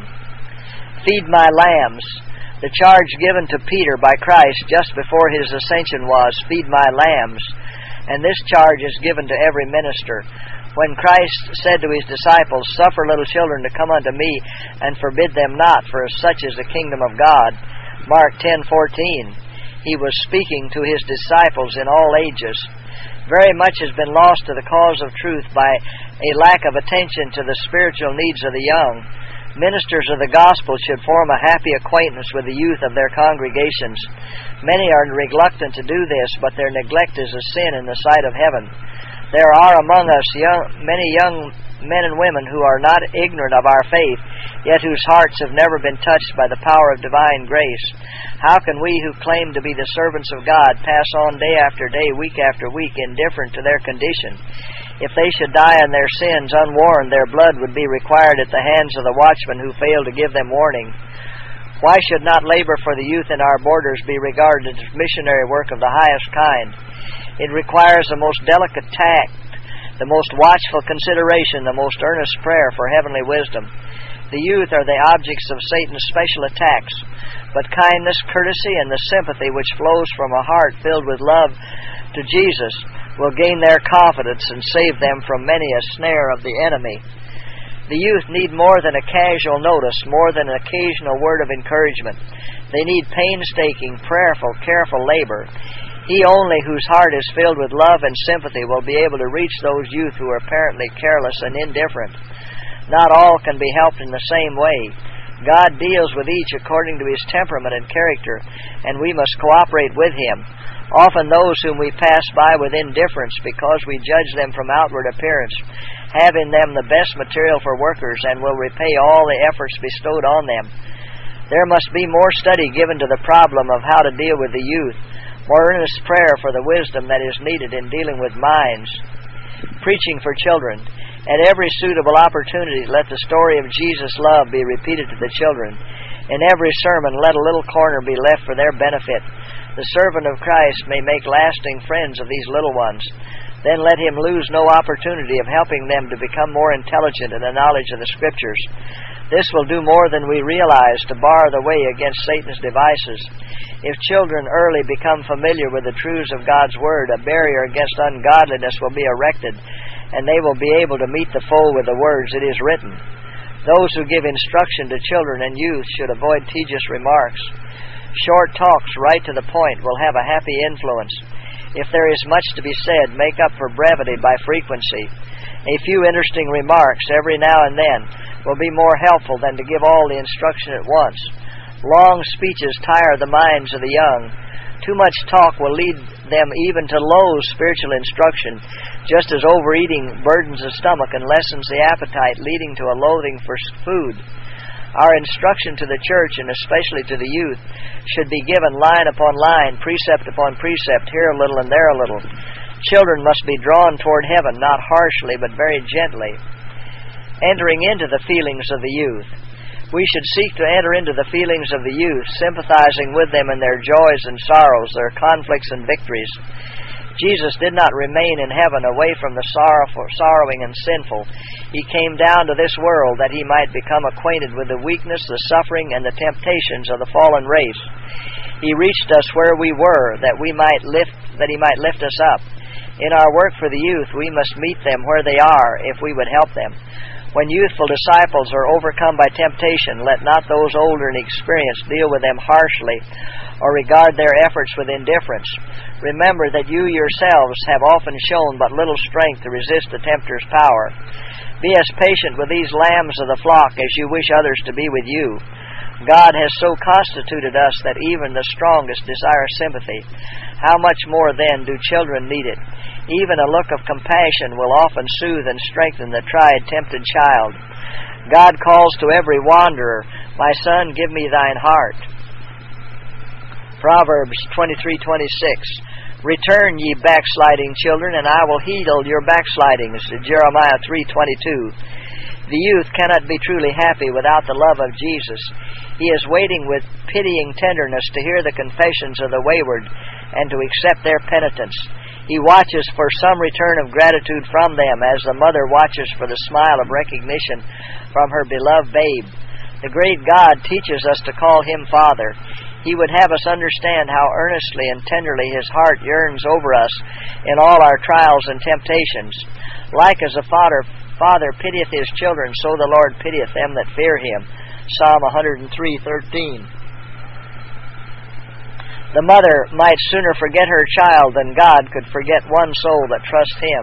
Feed my lambs. The charge given to Peter by Christ just before his ascension was, feed my lambs. And this charge is given to every minister. When Christ said to his disciples, suffer little children to come unto me, and forbid them not, for such is the kingdom of God, Mark 10:14, he was speaking to his disciples in all ages. Very much has been lost to the cause of truth by a lack of attention to the spiritual needs of the young. Ministers of the gospel should form a happy acquaintance with the youth of their congregations. Many are reluctant to do this, but their neglect is a sin in the sight of heaven. There are among us many young men and women who are not ignorant of our faith, yet whose hearts have never been touched by the power of divine grace. How can we who claim to be the servants of God pass on day after day, week after week, indifferent to their condition? If they should die in their sins unwarned, their blood would be required at the hands of the watchmen who failed to give them warning. Why should not labor for the youth in our borders be regarded as missionary work of the highest kind? It requires the most delicate tact, the most watchful consideration, the most earnest prayer for heavenly wisdom. The youth are the objects of Satan's special attacks, but kindness, courtesy, and the sympathy which flows from a heart filled with love to Jesus will gain their confidence and save them from many a snare of the enemy. The youth need more than a casual notice, more than an occasional word of encouragement. They need painstaking, prayerful, careful labor. He only whose heart is filled with love and sympathy will be able to reach those youth who are apparently careless and indifferent. Not all can be helped in the same way. God deals with each according to his temperament and character, and we must cooperate with him. Often those whom we pass by with indifference because we judge them from outward appearance have in them the best material for workers and will repay all the efforts bestowed on them. There must be more study given to the problem of how to deal with the youth, more earnest prayer for the wisdom that is needed in dealing with minds. Preaching for children. At every suitable opportunity, let the story of Jesus' love be repeated to the children. In every sermon, let a little corner be left for their benefit. The servant of Christ may make lasting friends of these little ones. Then let him lose no opportunity of helping them to become more intelligent in the knowledge of the Scriptures. This will do more than we realize to bar the way against Satan's devices. If children early become familiar with the truths of God's Word, a barrier against ungodliness will be erected, and they will be able to meet the foe with the words, "It is written." Those who give instruction to children and youth should avoid tedious remarks. Short talks right to the point will have a happy influence. If there is much to be said, make up for brevity by frequency. A few interesting remarks every now and then will be more helpful than to give all the instruction at once. Long speeches tire the minds of the young. Too much talk will lead them even to low spiritual instruction, just as overeating burdens the stomach and lessens the appetite, leading to a loathing for food. Our instruction to the church, and especially to the youth, should be given line upon line, precept upon precept, here a little and there a little. Children must be drawn toward heaven, not harshly, but very gently. Entering into the feelings of the youth. We should seek to enter into the feelings of the youth, sympathizing with them in their joys and sorrows, their conflicts and victories. Jesus did not remain in heaven away from the sorrowing and sinful. He came down to this world that he might become acquainted with the weakness, the suffering, and the temptations of the fallen race. He reached us where we were, that he might lift us up. In our work for the youth, we must meet them where they are, if we would help them. When youthful disciples are overcome by temptation, let not those older in experience deal with them harshly or regard their efforts with indifference. Remember that you yourselves have often shown but little strength to resist the tempter's power. Be as patient with these lambs of the flock as you wish others to be with you. God has so constituted us that even the strongest desire sympathy. How much more then do children need it? Even a look of compassion will often soothe and strengthen the tried, tempted child. God calls to every wanderer, "My son, give me thine heart." Proverbs 23:26. "Return, ye backsliding children, and I will heal your backslidings." Jeremiah 3:22. The youth cannot be truly happy without the love of Jesus. He is waiting with pitying tenderness to hear the confessions of the wayward and to accept their penitence. He watches for some return of gratitude from them, as the mother watches for the smile of recognition from her beloved babe. The great God teaches us to call Him Father. He would have us understand how earnestly and tenderly His heart yearns over us in all our trials and temptations. Like as a father pitieth his children, so the Lord pitieth them that fear Him. Psalm 103:13. The mother might sooner forget her child than God could forget one soul that trusts Him.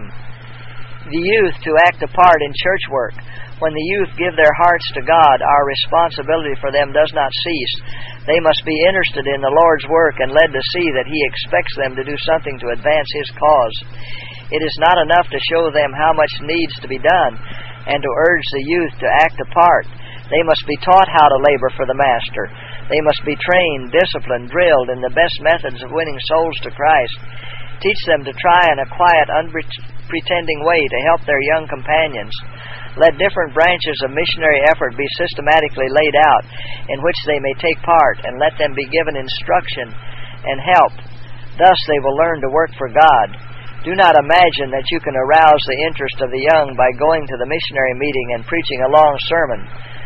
The youth to act a part in church work. When the youth give their hearts to God, our responsibility for them does not cease. They must be interested in the Lord's work and led to see that He expects them to do something to advance His cause. It is not enough to show them how much needs to be done and to urge the youth to act a part. They must be taught how to labor for the Master. They must be trained, disciplined, drilled in the best methods of winning souls to Christ. Teach them to try in a quiet, unpretending way to help their young companions. Let different branches of missionary effort be systematically laid out in which they may take part, and let them be given instruction and help. Thus they will learn to work for God. Do not imagine that you can arouse the interest of the young by going to the missionary meeting and preaching a long sermon.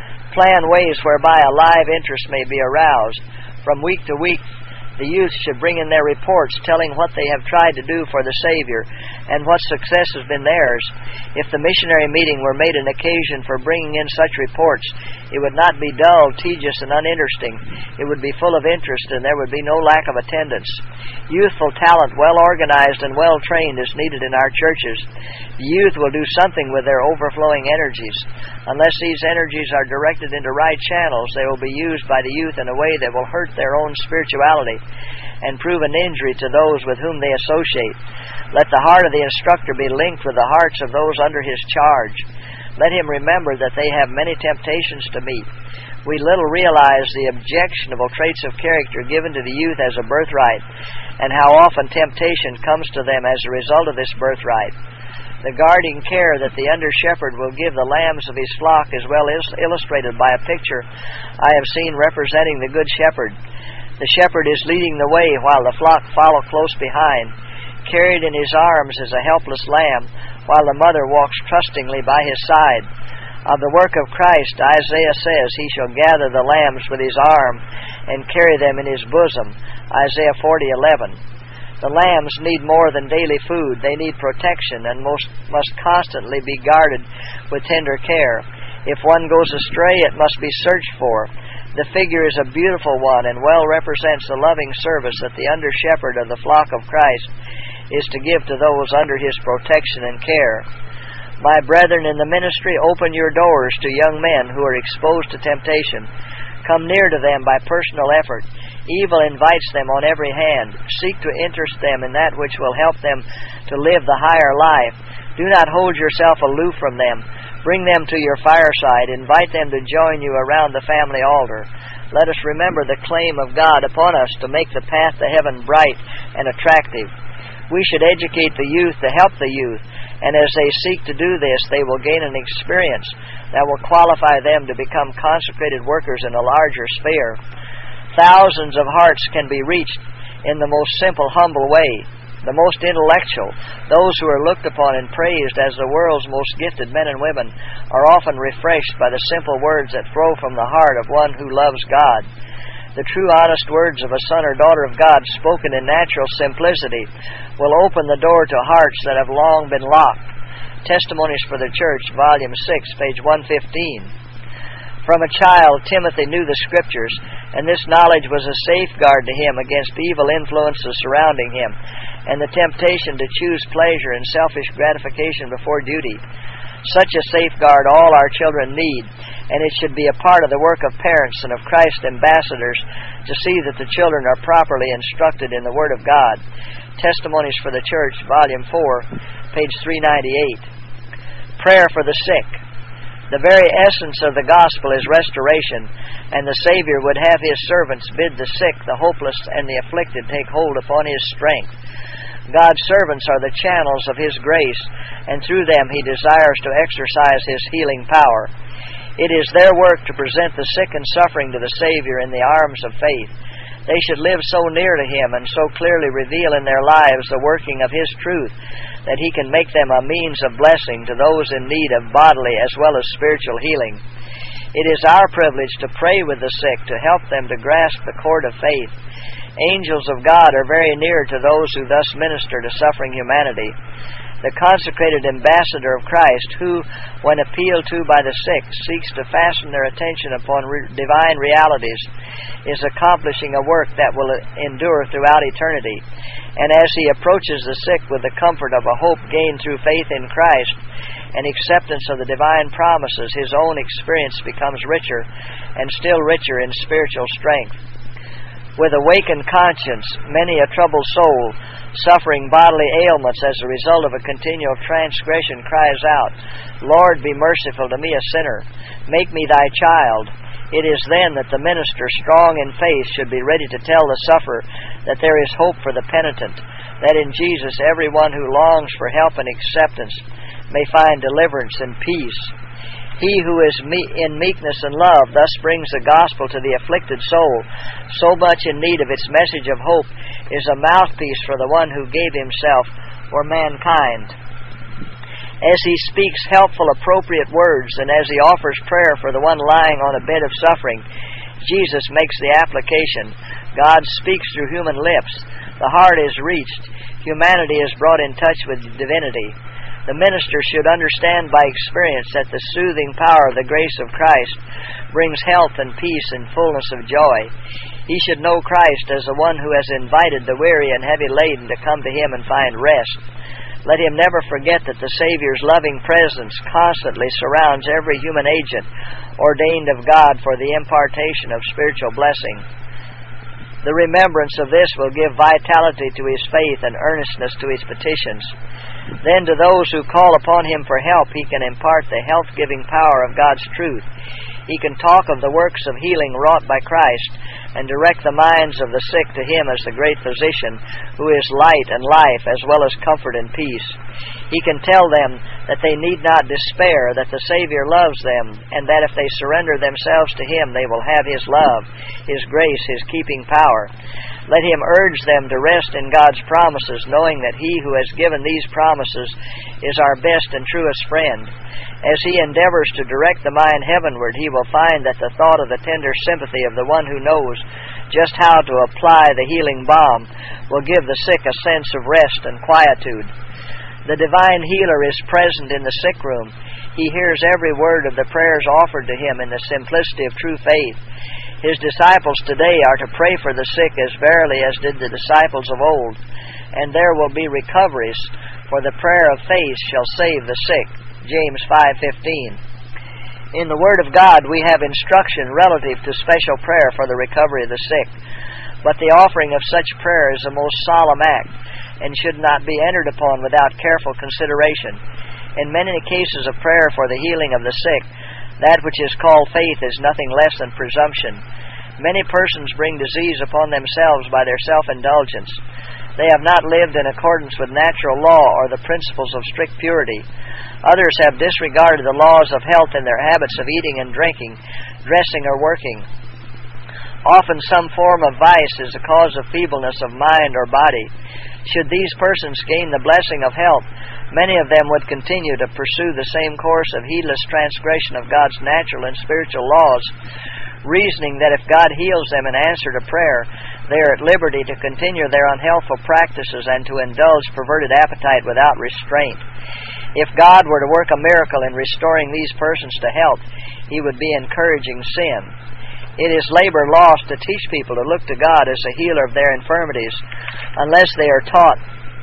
Plan ways whereby a live interest may be aroused. From week to week, the youth should bring in their reports telling what they have tried to do for the Savior and what success has been theirs. If the missionary meeting were made an occasion for bringing in such reports, it would not be dull, tedious, and uninteresting. It would be full of interest, and there would be no lack of attendance. Youthful talent, well organized and well trained, is needed in our churches. The youth will do something with their overflowing energies. Unless these energies are directed into right channels, they will be used by the youth in a way that will hurt their own spirituality and prove an injury to those with whom they associate. Let the heart of the instructor be linked with the hearts of those under his charge. Let him remember that they have many temptations to meet. We little realize the objectionable traits of character given to the youth as a birthright, and how often temptation comes to them as a result of this birthright. The guarding care that the under-shepherd will give the lambs of his flock is well illustrated by a picture I have seen representing the Good Shepherd. The shepherd is leading the way while the flock follow close behind. Carried in his arms is a helpless lamb, while the mother walks trustingly by his side. Of the work of Christ, Isaiah says, He shall gather the lambs with His arm and carry them in His bosom. Isaiah 40:11. The lambs need more than daily food. They need protection and must constantly be guarded with tender care. If one goes astray, it must be searched for. The figure is a beautiful one and well represents the loving service that the under-shepherd of the flock of Christ is to give to those under his protection and care. My brethren in the ministry, open your doors to young men who are exposed to temptation. Come near to them by personal effort. Evil invites them on every hand. Seek to interest them in that which will help them to live the higher life. Do not hold yourself aloof from them. Bring them to your fireside. Invite them to join you around the family altar. Let us remember the claim of God upon us to make the path to heaven bright and attractive. We should educate the youth to help the youth, and as they seek to do this, they will gain an experience that will qualify them to become consecrated workers in a larger sphere. Thousands of hearts can be reached in the most simple, humble way. The most intellectual, those who are looked upon and praised as the world's most gifted men and women, are often refreshed by the simple words that flow from the heart of one who loves God. The true, honest words of a son or daughter of God, spoken in natural simplicity, will open the door to hearts that have long been locked. Testimonies for the Church, Volume 6, page 115. From a child, Timothy knew the Scriptures, and this knowledge was a safeguard to him against evil influences surrounding him, and the temptation to choose pleasure and selfish gratification before duty. Such a safeguard all our children need, and it should be a part of the work of parents and of Christ's ambassadors to see that the children are properly instructed in the Word of God. Testimonies for the Church, Volume 4, page 398. Prayer for the sick. The very essence of the gospel is restoration, and the Savior would have His servants bid the sick, the hopeless, and the afflicted take hold upon His strength. God's servants are the channels of His grace, and through them He desires to exercise His healing power. It is their work to present the sick and suffering to the Savior in the arms of faith. They should live so near to Him and so clearly reveal in their lives the working of His truth that He can make them a means of blessing to those in need of bodily as well as spiritual healing. It is our privilege to pray with the sick, to help them to grasp the cord of faith. Angels of God are very near to those who thus minister to suffering humanity. The consecrated ambassador of Christ, who, when appealed to by the sick, seeks to fasten their attention upon divine realities, is accomplishing a work that will endure throughout eternity. And as he approaches the sick with the comfort of a hope gained through faith in Christ and acceptance of the divine promises, his own experience becomes richer and still richer in spiritual strength. With awakened conscience, many a troubled soul, suffering bodily ailments as a result of a continual transgression, cries out, "Lord, be merciful to me, a sinner. Make me thy child." It is then that the minister, strong in faith, should be ready to tell the sufferer that there is hope for the penitent, that in Jesus everyone who longs for help and acceptance may find deliverance and peace. He who is in meekness and love thus brings the gospel to the afflicted soul, so much in need of its message of hope, is a mouthpiece for the one who gave himself for mankind. As he speaks helpful, appropriate words, and as he offers prayer for the one lying on a bed of suffering, Jesus makes the application. God speaks through human lips. The heart is reached. Humanity is brought in touch with divinity. The minister should understand by experience that the soothing power of the grace of Christ brings health and peace and fullness of joy. He should know Christ as the one who has invited the weary and heavy laden to come to Him and find rest. Let him never forget that the Savior's loving presence constantly surrounds every human agent ordained of God for the impartation of spiritual blessing. The remembrance of this will give vitality to his faith and earnestness to his petitions. Then to those who call upon Him for help, He can impart the health-giving power of God's truth. He can talk of the works of healing wrought by Christ and direct the minds of the sick to Him as the great physician, who is light and life as well as comfort and peace. He can tell them that they need not despair, that the Savior loves them, and that if they surrender themselves to Him, they will have His love, His grace, His keeping power. Let him urge them to rest in God's promises, knowing that He who has given these promises is our best and truest friend. As he endeavors to direct the mind heavenward, he will find that the thought of the tender sympathy of the one who knows just how to apply the healing balm will give the sick a sense of rest and quietude. The divine healer is present in the sick room. He hears every word of the prayers offered to Him in the simplicity of true faith. His disciples today are to pray for the sick as verily as did the disciples of old, and there will be recoveries, for the prayer of faith shall save the sick. James 5:15. In the Word of God we have instruction relative to special prayer for the recovery of the sick, but the offering of such prayer is a most solemn act, and should not be entered upon without careful consideration. In many cases of prayer for the healing of the sick, that which is called faith is nothing less than presumption. Many persons bring disease upon themselves by their self-indulgence. They have not lived in accordance with natural law or the principles of strict purity. Others have disregarded the laws of health in their habits of eating and drinking, dressing or working. Often some form of vice is the cause of feebleness of mind or body. Should these persons gain the blessing of health, many of them would continue to pursue the same course of heedless transgression of God's natural and spiritual laws, reasoning that if God heals them in answer to prayer, they are at liberty to continue their unhealthful practices and to indulge perverted appetite without restraint. If God were to work a miracle in restoring these persons to health, He would be encouraging sin. It is labor lost to teach people to look to God as a healer of their infirmities, unless they are taught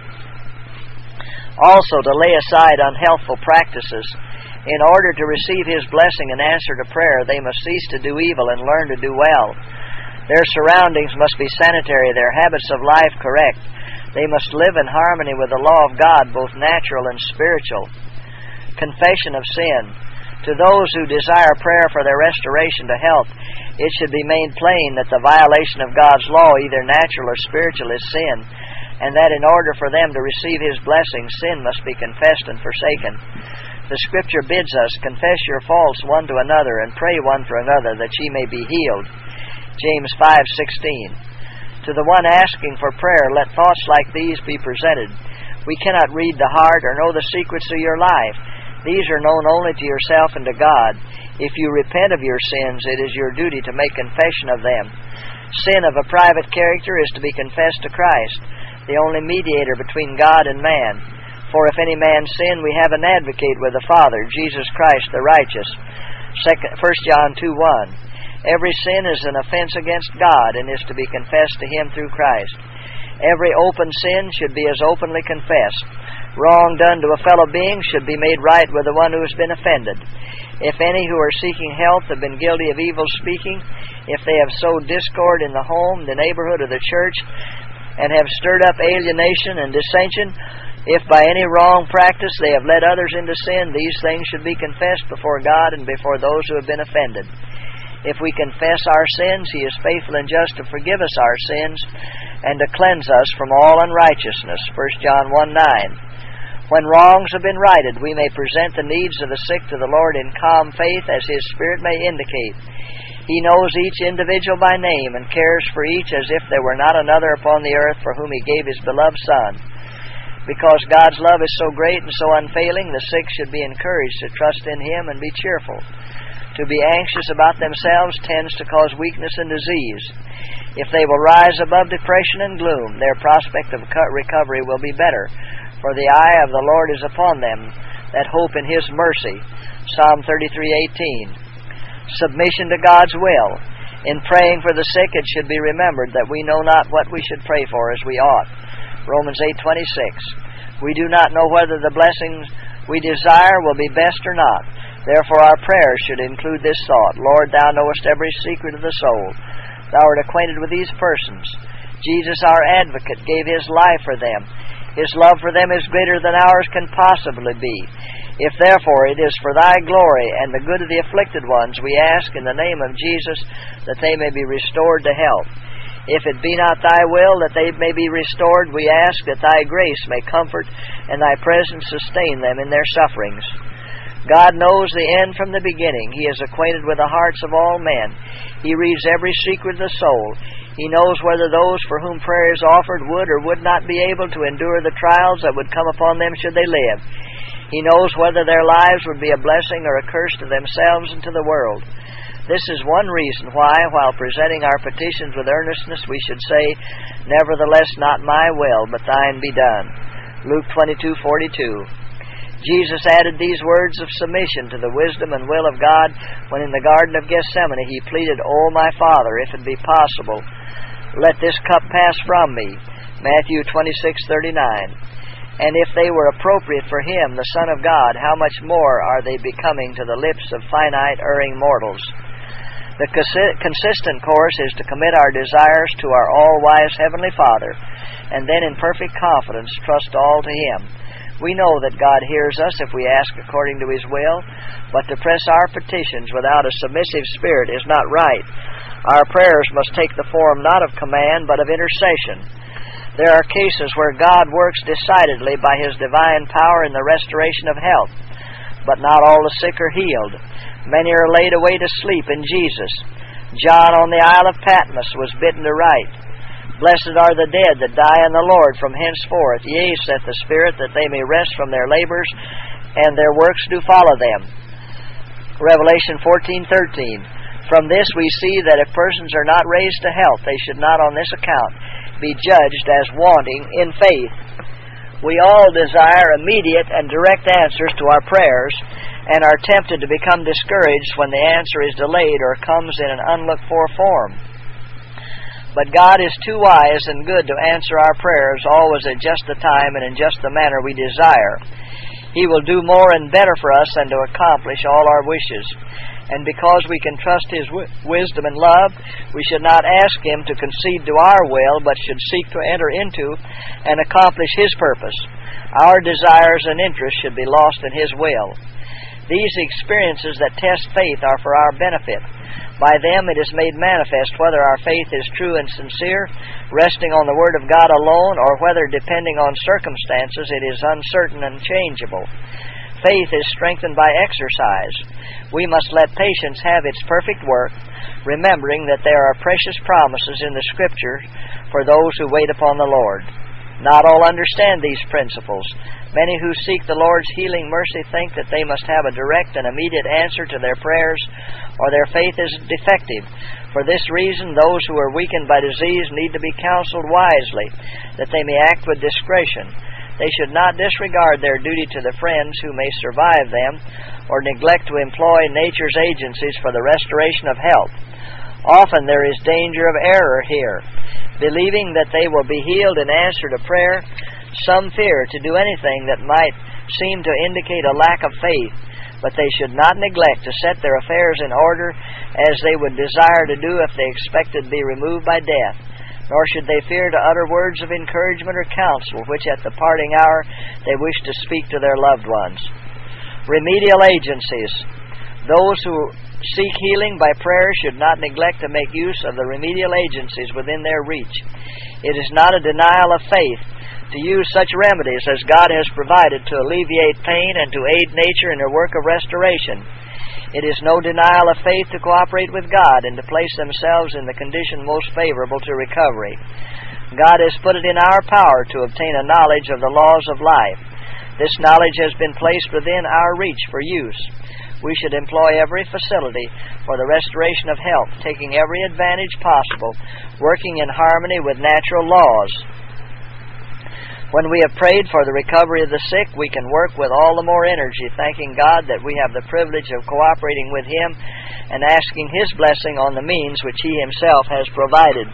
also to lay aside unhealthful practices. In order to receive His blessing and answer to prayer, they must cease to do evil and learn to do well. Their surroundings must be sanitary, their habits of life correct. They must live in harmony with the law of God, both natural and spiritual. Confession of sin. To those who desire prayer for their restoration to health, it should be made plain that the violation of God's law, either natural or spiritual, is sin, and that in order for them to receive His blessing, sin must be confessed and forsaken. The Scripture bids us, confess your faults one to another, and pray one for another, that ye may be healed. James 5:16. To the one asking for prayer, let thoughts like these be presented. We cannot read the heart or know the secrets of your life. These are known only to yourself and to God. If you repent of your sins, it is your duty to make confession of them. Sin of a private character is to be confessed to Christ, the only mediator between God and man. For if any man sin, we have an advocate with the Father, Jesus Christ the righteous. 1 John 2:1. Every sin is an offense against God and is to be confessed to Him through Christ. Every open sin should be as openly confessed. Wrong done to a fellow being should be made right with the one who has been offended. If any who are seeking health have been guilty of evil speaking, if they have sowed discord in the home, the neighborhood, or the church, and have stirred up alienation and dissension, if by any wrong practice they have led others into sin, these things should be confessed before God and before those who have been offended. If we confess our sins, He is faithful and just to forgive us our sins and to cleanse us from all unrighteousness. 1 John 1:9. When wrongs have been righted, we may present the needs of the sick to the Lord in calm faith as His Spirit may indicate. He knows each individual by name and cares for each as if there were not another upon the earth for whom He gave His beloved Son. Because God's love is so great and so unfailing, the sick should be encouraged to trust in Him and be cheerful. To be anxious about themselves tends to cause weakness and disease. If they will rise above depression and gloom, their prospect of recovery will be better, for the eye of the Lord is upon them that hope in His mercy. Psalm 33:18. Submission to God's will. In praying for the sick, it should be remembered that we know not what we should pray for as we ought. Romans 8:26. We do not know whether the blessings we desire will be best or not. Therefore our prayers should include this thought: Lord, Thou knowest every secret of the soul. Thou art acquainted with these persons. Jesus, our advocate, gave His life for them. His love for them is greater than ours can possibly be. If therefore it is for Thy glory and the good of the afflicted ones, we ask in the name of Jesus that they may be restored to health. If it be not Thy will that they may be restored, we ask that Thy grace may comfort and Thy presence sustain them in their sufferings. God knows the end from the beginning. He is acquainted with the hearts of all men. He reads every secret of the soul. He knows whether those for whom prayer is offered would or would not be able to endure the trials that would come upon them should they live. He knows whether their lives would be a blessing or a curse to themselves and to the world. This is one reason why, while presenting our petitions with earnestness, we should say, Nevertheless, not my will, but Thine be done. Luke 22:42. Jesus added these words of submission to the wisdom and will of God when in the Garden of Gethsemane He pleaded, O my Father, if it be possible, let this cup pass from me. Matthew 26:39. And if they were appropriate for Him, the Son of God, how much more are they becoming to the lips of finite, erring mortals? The consistent course is to commit our desires to our all-wise Heavenly Father, and then in perfect confidence trust all to Him. We know that God hears us if we ask according to His will, but to press our petitions without a submissive spirit is not right. Our prayers must take the form not of command, but of intercession. There are cases where God works decidedly by His divine power in the restoration of health, but not all the sick are healed. Many are laid away to sleep in Jesus. John on the Isle of Patmos was bidden to write, Blessed are the dead that die in the Lord from henceforth. Yea, saith the Spirit, that they may rest from their labors, and their works do follow them. Revelation 14:13. From this we see that if persons are not raised to health, they should not on this account be judged as wanting in faith. We all desire immediate and direct answers to our prayers, and are tempted to become discouraged when the answer is delayed or comes in an unlooked-for form. But God is too wise and good to answer our prayers always at just the time and in just the manner we desire. He will do more and better for us than to accomplish all our wishes. And because we can trust His wisdom and love, we should not ask Him to concede to our will, but should seek to enter into and accomplish His purpose. Our desires and interests should be lost in His will. These experiences that test faith are for our benefit. By them it is made manifest whether our faith is true and sincere, resting on the Word of God alone, or whether, depending on circumstances, it is uncertain and changeable. faith is strengthened by exercise. We must let patience have its perfect work, remembering that there are precious promises in the Scripture for those who wait upon the Lord. Not all understand these principles. Many who seek the Lord's healing mercy think that they must have a direct and immediate answer to their prayers, or their faith is defective. For this reason, those who are weakened by disease need to be counseled wisely, that they may act with discretion. They should not disregard their duty to the friends who may survive them, or neglect to employ nature's agencies for the restoration of health. Often there is danger of error here. Believing that they will be healed in answer to prayer, some fear to do anything that might seem to indicate a lack of faith, but they should not neglect to set their affairs in order as they would desire to do if they expected to be removed by death. Nor should they fear to utter words of encouragement or counsel, which at the parting hour they wish to speak to their loved ones. Remedial agencies. Those who seek healing by prayer should not neglect to make use of the remedial agencies within their reach. It is not a denial of faith to use such remedies as God has provided to alleviate pain and to aid nature in her work of restoration. It is no denial of faith to cooperate with God and to place themselves in the condition most favorable to recovery. God has put it in our power to obtain a knowledge of the laws of life. This knowledge has been placed within our reach for use. We should employ every facility for the restoration of health, taking every advantage possible, working in harmony with natural laws. When we have prayed for the recovery of the sick, we can work with all the more energy, thanking God that we have the privilege of cooperating with Him and asking His blessing on the means which He Himself has provided.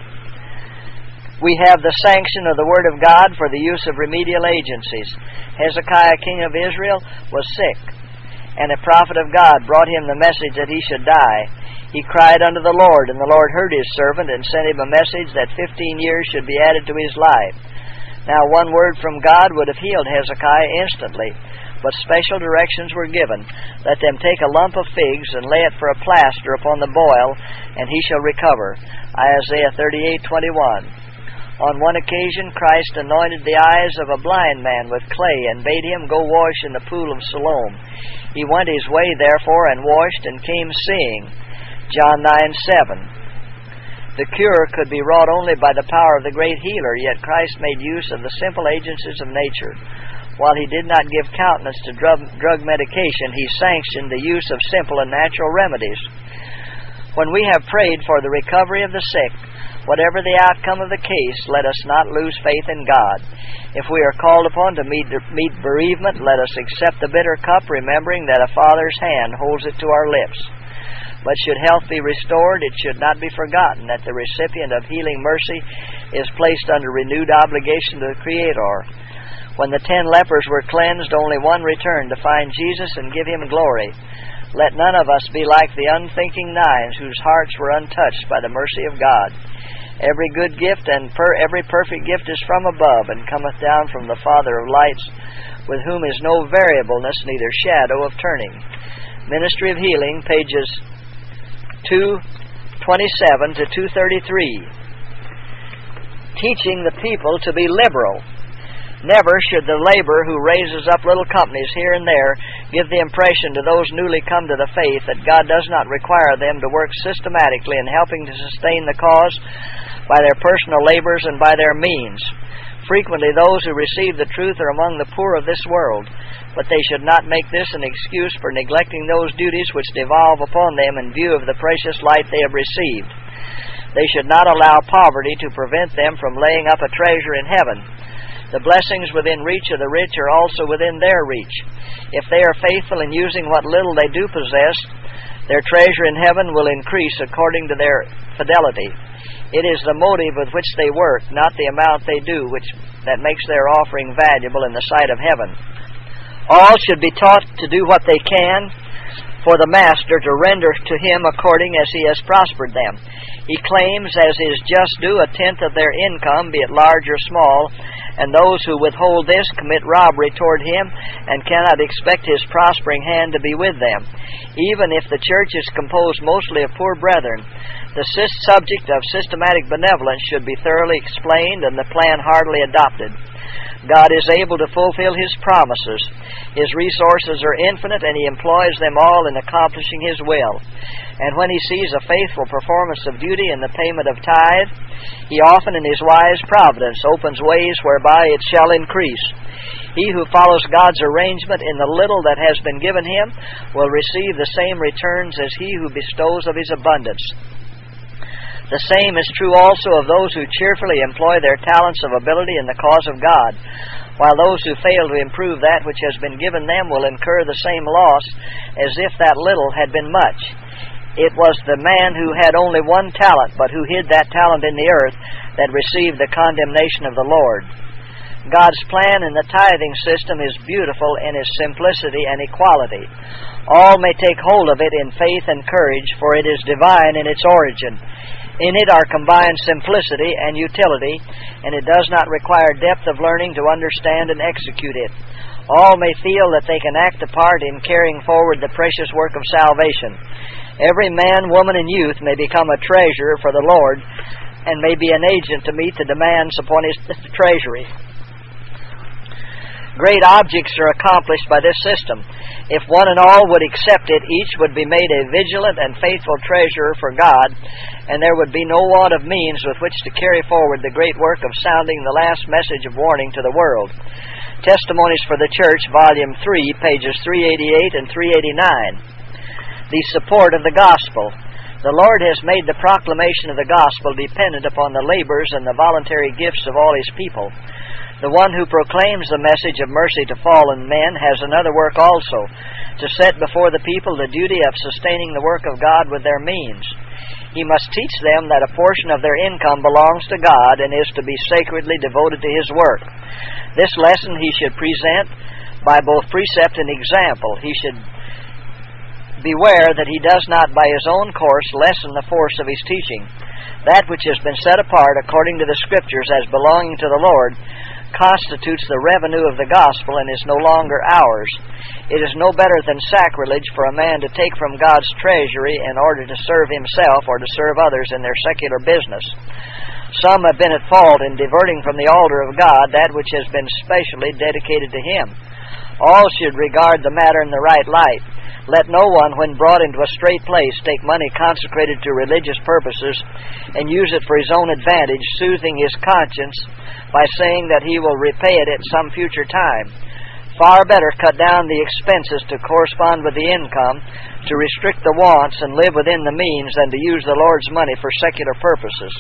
We have the sanction of the Word of God for the use of remedial agencies. Hezekiah, king of Israel, was sick, and a prophet of God brought him the message that he should die. He cried unto the Lord, and the Lord heard his servant and sent him a message that 15 years should be added to his life. Now, one word from God would have healed Hezekiah instantly, but special directions were given. Let them take a lump of figs and lay it for a plaster upon the boil, and he shall recover. Isaiah 38:21. On one occasion, Christ anointed the eyes of a blind man with clay and bade him go wash in the pool of Siloam. He went his way, therefore, and washed and came seeing. John 9:7. The cure could be wrought only by the power of the great healer, yet Christ made use of the simple agencies of nature. While he did not give countenance to drug medication, he sanctioned the use of simple and natural remedies. When we have prayed for the recovery of the sick, whatever the outcome of the case, let us not lose faith in God. If we are called upon to meet bereavement, let us accept the bitter cup, remembering that a Father's hand holds it to our lips. But should health be restored, it should not be forgotten that the recipient of healing mercy is placed under renewed obligation to the Creator. When the 10 lepers were cleansed, only one returned to find Jesus and give Him glory. Let none of us be like the unthinking 9 whose hearts were untouched by the mercy of God. Every good gift and every perfect gift is from above, and cometh down from the Father of lights, with whom is no variableness, neither shadow of turning. Ministry of Healing, pages 227 to 233. Teaching the people to be liberal. Never should the laborer who raises up little companies here and there give the impression to those newly come to the faith that God does not require them to work systematically in helping to sustain the cause by their personal labors and by their means. Frequently those who receive the truth are among the poor of this world, but they should not make this an excuse for neglecting those duties which devolve upon them in view of the precious light they have received. They should not allow poverty to prevent them from laying up a treasure in heaven. The blessings within reach of the rich are also within their reach. If they are faithful in using what little they do possess, their treasure in heaven will increase according to their fidelity. It is the motive with which they work, not the amount they do, that makes their offering valuable in the sight of heaven. All should be taught to do what they can for the Master, to render to Him according as He has prospered them. He claims, as is just due, 1/10 of their income, be it large or small, and those who withhold this commit robbery toward Him and cannot expect His prospering hand to be with them. Even if the church is composed mostly of poor brethren, the subject of systematic benevolence should be thoroughly explained and the plan heartily adopted. God is able to fulfill His promises. His resources are infinite, and He employs them all in accomplishing His will. And when He sees a faithful performance of duty in the payment of tithe, He often in His wise providence opens ways whereby it shall increase. He who follows God's arrangement in the little that has been given him will receive the same returns as he who bestows of his abundance. The same is true also of those who cheerfully employ their talents of ability in the cause of God, while those who fail to improve that which has been given them will incur the same loss as if that little had been much. It was the man who had only one talent, but who hid that talent in the earth, that received the condemnation of the Lord. God's plan in the tithing system is beautiful in its simplicity and equality. All may take hold of it in faith and courage, for it is divine in its origin. In it are combined simplicity and utility, and it does not require depth of learning to understand and execute it. All may feel that they can act a part in carrying forward the precious work of salvation. Every man, woman, and youth may become a treasurer for the Lord, and may be an agent to meet the demands upon His treasury. Great objects are accomplished by this system. If one and all would accept it, each would be made a vigilant and faithful treasurer for God, and there would be no want of means with which to carry forward the great work of sounding the last message of warning to the world. Testimonies for the Church, Volume 3, pages 388 and 389. The support of the gospel. The Lord has made the proclamation of the gospel dependent upon the labors and the voluntary gifts of all His people. The one who proclaims the message of mercy to fallen men has another work also, to set before the people the duty of sustaining the work of God with their means. He must teach them that a portion of their income belongs to God and is to be sacredly devoted to His work. This lesson he should present by both precept and example. He should beware that he does not by his own course lessen the force of his teaching. That which has been set apart according to the Scriptures as belonging to the Lord constitutes the revenue of the gospel and is no longer ours. It is no better than sacrilege for a man to take from God's treasury in order to serve himself or to serve others in their secular business. Some have been at fault in diverting from the altar of God that which has been specially dedicated to Him. All should regard the matter in the right light. Let no one, when brought into a straight place, take money consecrated to religious purposes and use it for his own advantage, soothing his conscience by saying that he will repay it at some future time. Far better cut down the expenses to correspond with the income, to restrict the wants and live within the means, than to use the Lord's money for secular purposes.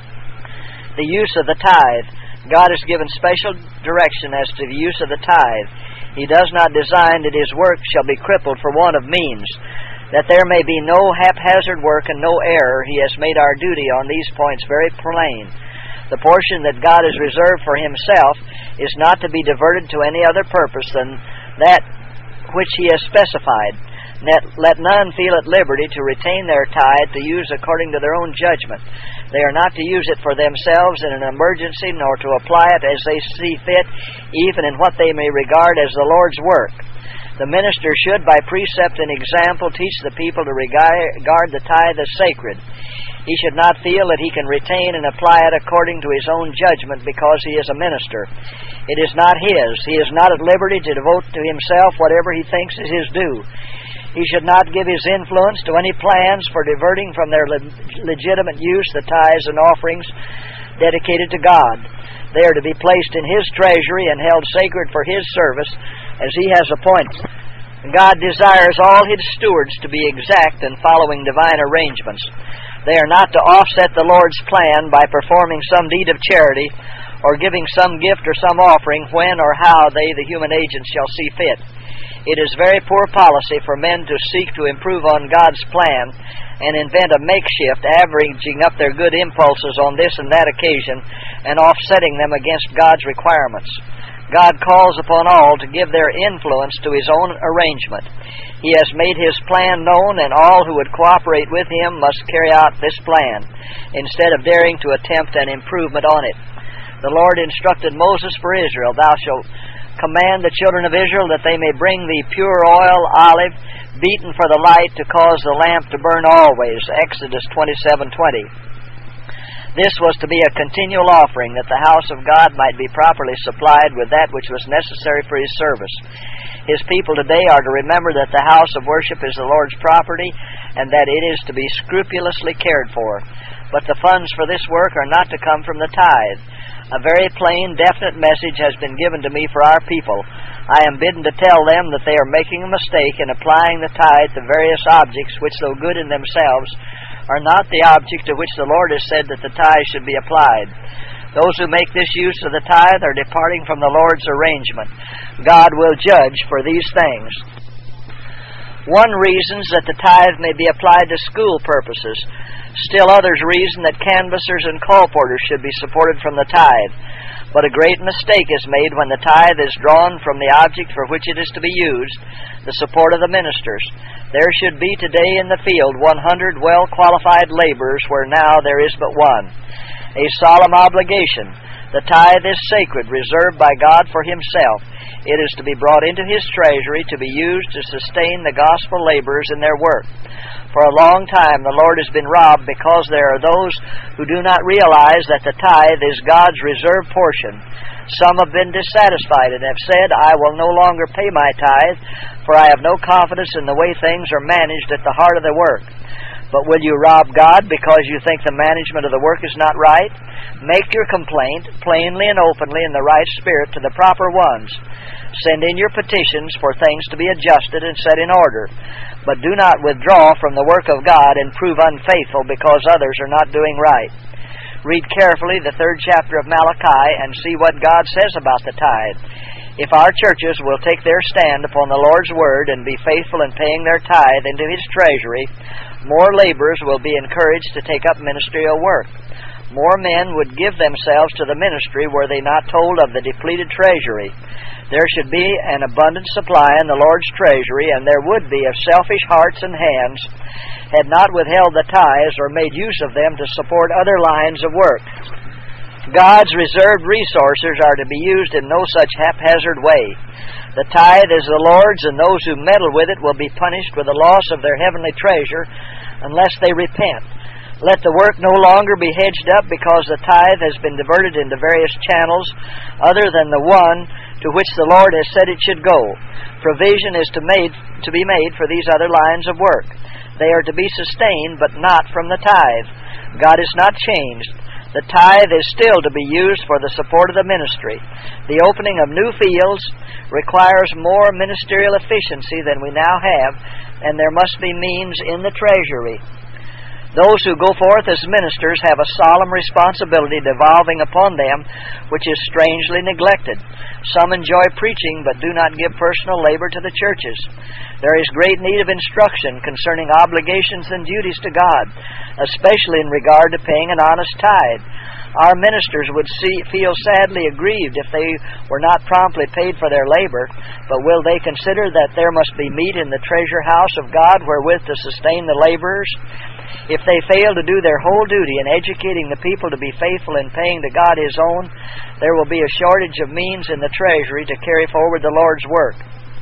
The use of the tithe. God has given special direction as to the use of the tithe. He does not design that His work shall be crippled for want of means. That there may be no haphazard work and no error, He has made our duty on these points very plain. The portion that God has reserved for Himself is not to be diverted to any other purpose than that which He has specified. Let none feel at liberty to retain their tithe to use according to their own judgment. They are not to use it for themselves in an emergency, nor to apply it as they see fit, even in what they may regard as the Lord's work. The minister should, by precept and example, teach the people to regard the tithe as sacred. He should not feel that he can retain and apply it according to his own judgment because he is a minister. It is not his. He is not at liberty to devote to himself whatever he thinks is his due. He should not give his influence to any plans for diverting from their legitimate use the tithes and offerings dedicated to God. They are to be placed in His treasury and held sacred for His service as He has appointed. God desires all His stewards to be exact in following divine arrangements. They are not to offset the Lord's plan by performing some deed of charity or giving some gift or some offering when or how they, the human agents, shall see fit. It is very poor policy for men to seek to improve on God's plan and invent a makeshift, averaging up their good impulses on this and that occasion and offsetting them against God's requirements. God calls upon all to give their influence to His own arrangement. He has made His plan known, and all who would cooperate with Him must carry out this plan, instead of daring to attempt an improvement on it. The Lord instructed Moses for Israel, "Thou shalt command the children of Israel that they may bring thee pure oil, olive, beaten for the light, to cause the lamp to burn always." Exodus 27:20. This was to be a continual offering, that the house of God might be properly supplied with that which was necessary for His service. His people today are to remember that the house of worship is the Lord's property, and that it is to be scrupulously cared for. But the funds for this work are not to come from the tithe. A very plain, definite message has been given to me for our people. I am bidden to tell them that they are making a mistake in applying the tithe to various objects which, though good in themselves, are not the object to which the Lord has said that the tithe should be applied. Those who make this use of the tithe are departing from the Lord's arrangement. God will judge for these things. One reasons that the tithe may be applied to school purposes. Still others reason that canvassers and colporteurs should be supported from the tithe. But a great mistake is made when the tithe is drawn from the object for which it is to be used, the support of the ministers. There should be today in the field 100 well-qualified laborers where now there is but one. A solemn obligation. The tithe is sacred, reserved by God for Himself. It is to be brought into His treasury to be used to sustain the gospel laborers in their work. For a long time the Lord has been robbed because there are those who do not realize that the tithe is God's reserved portion. Some have been dissatisfied and have said, "I will no longer pay my tithe, for I have no confidence in the way things are managed at the heart of the work." But will you rob God because you think the management of the work is not right? Make your complaint plainly and openly in the right spirit to the proper ones. Send in your petitions for things to be adjusted and set in order. But do not withdraw from the work of God and prove unfaithful because others are not doing right. Read carefully the 3rd chapter of Malachi and see what God says about the tithe. If our churches will take their stand upon the Lord's Word and be faithful in paying their tithe into His treasury, more laborers will be encouraged to take up ministerial work. More men would give themselves to the ministry were they not told of the depleted treasury. There should be an abundant supply in the Lord's treasury, and there would be if selfish hearts and hands had not withheld the tithes or made use of them to support other lines of work. God's reserved resources are to be used in no such haphazard way. The tithe is the Lord's, and those who meddle with it will be punished with the loss of their heavenly treasure unless they repent. Let the work no longer be hedged up because the tithe has been diverted into various channels other than the one to which the Lord has said it should go. Provision is to be made for these other lines of work. They are to be sustained, but not from the tithe. God is not changed. The tithe is still to be used for the support of the ministry. The opening of new fields requires more ministerial efficiency than we now have, and there must be means in the treasury. Those who go forth as ministers have a solemn responsibility devolving upon them, which is strangely neglected. Some enjoy preaching, but do not give personal labor to the churches. There is great need of instruction concerning obligations and duties to God, especially in regard to paying an honest tithe. Our ministers would feel sadly aggrieved if they were not promptly paid for their labor, but will they consider that there must be meat in the treasure house of God wherewith to sustain the laborers? If they fail to do their whole duty in educating the people to be faithful in paying to God His own, there will be a shortage of means in the treasury to carry forward the Lord's work.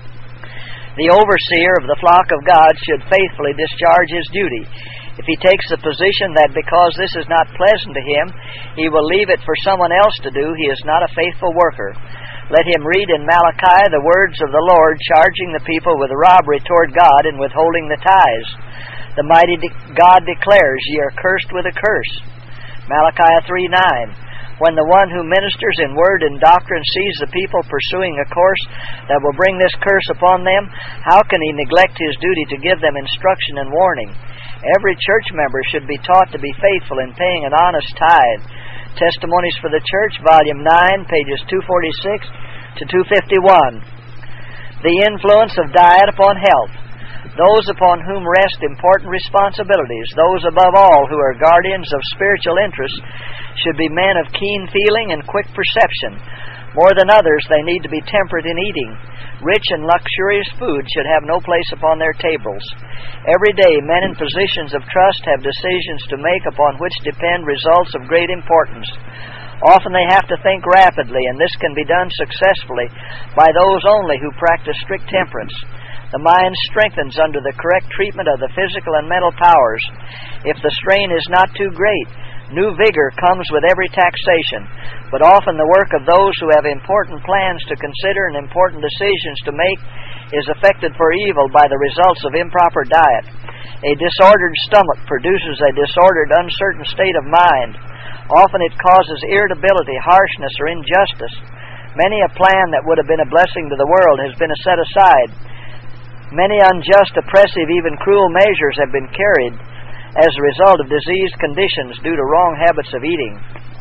The overseer of the flock of God should faithfully discharge his duty. If he takes the position that because this is not pleasant to him, he will leave it for someone else to do, he is not a faithful worker. Let him read in Malachi the words of the Lord charging the people with robbery toward God and withholding the tithes. The mighty God declares, "Ye are cursed with a curse." Malachi 3:9. When the one who ministers in word and doctrine sees the people pursuing a course that will bring this curse upon them, how can he neglect his duty to give them instruction and warning? Every church member should be taught to be faithful in paying an honest tithe. Testimonies for the Church, Volume 9, pages 246 to 251. The influence of diet upon health. Those upon whom rest important responsibilities, those above all who are guardians of spiritual interests, should be men of keen feeling and quick perception. More than others, they need to be temperate in eating. Rich and luxurious food should have no place upon their tables. Every day, men in positions of trust have decisions to make upon which depend results of great importance. Often they have to think rapidly, and this can be done successfully by those only who practice strict temperance. The mind strengthens under the correct treatment of the physical and mental powers. If the strain is not too great, New vigor comes with every taxation, but often the work of those who have important plans to consider and important decisions to make is affected for evil by the results of improper diet. A disordered stomach produces a disordered, uncertain state of mind. Often it causes irritability, harshness, or injustice. Many a plan that would have been a blessing to the world has been set aside. Many unjust, oppressive, even cruel measures have been carried as a result of diseased conditions due to wrong habits of eating.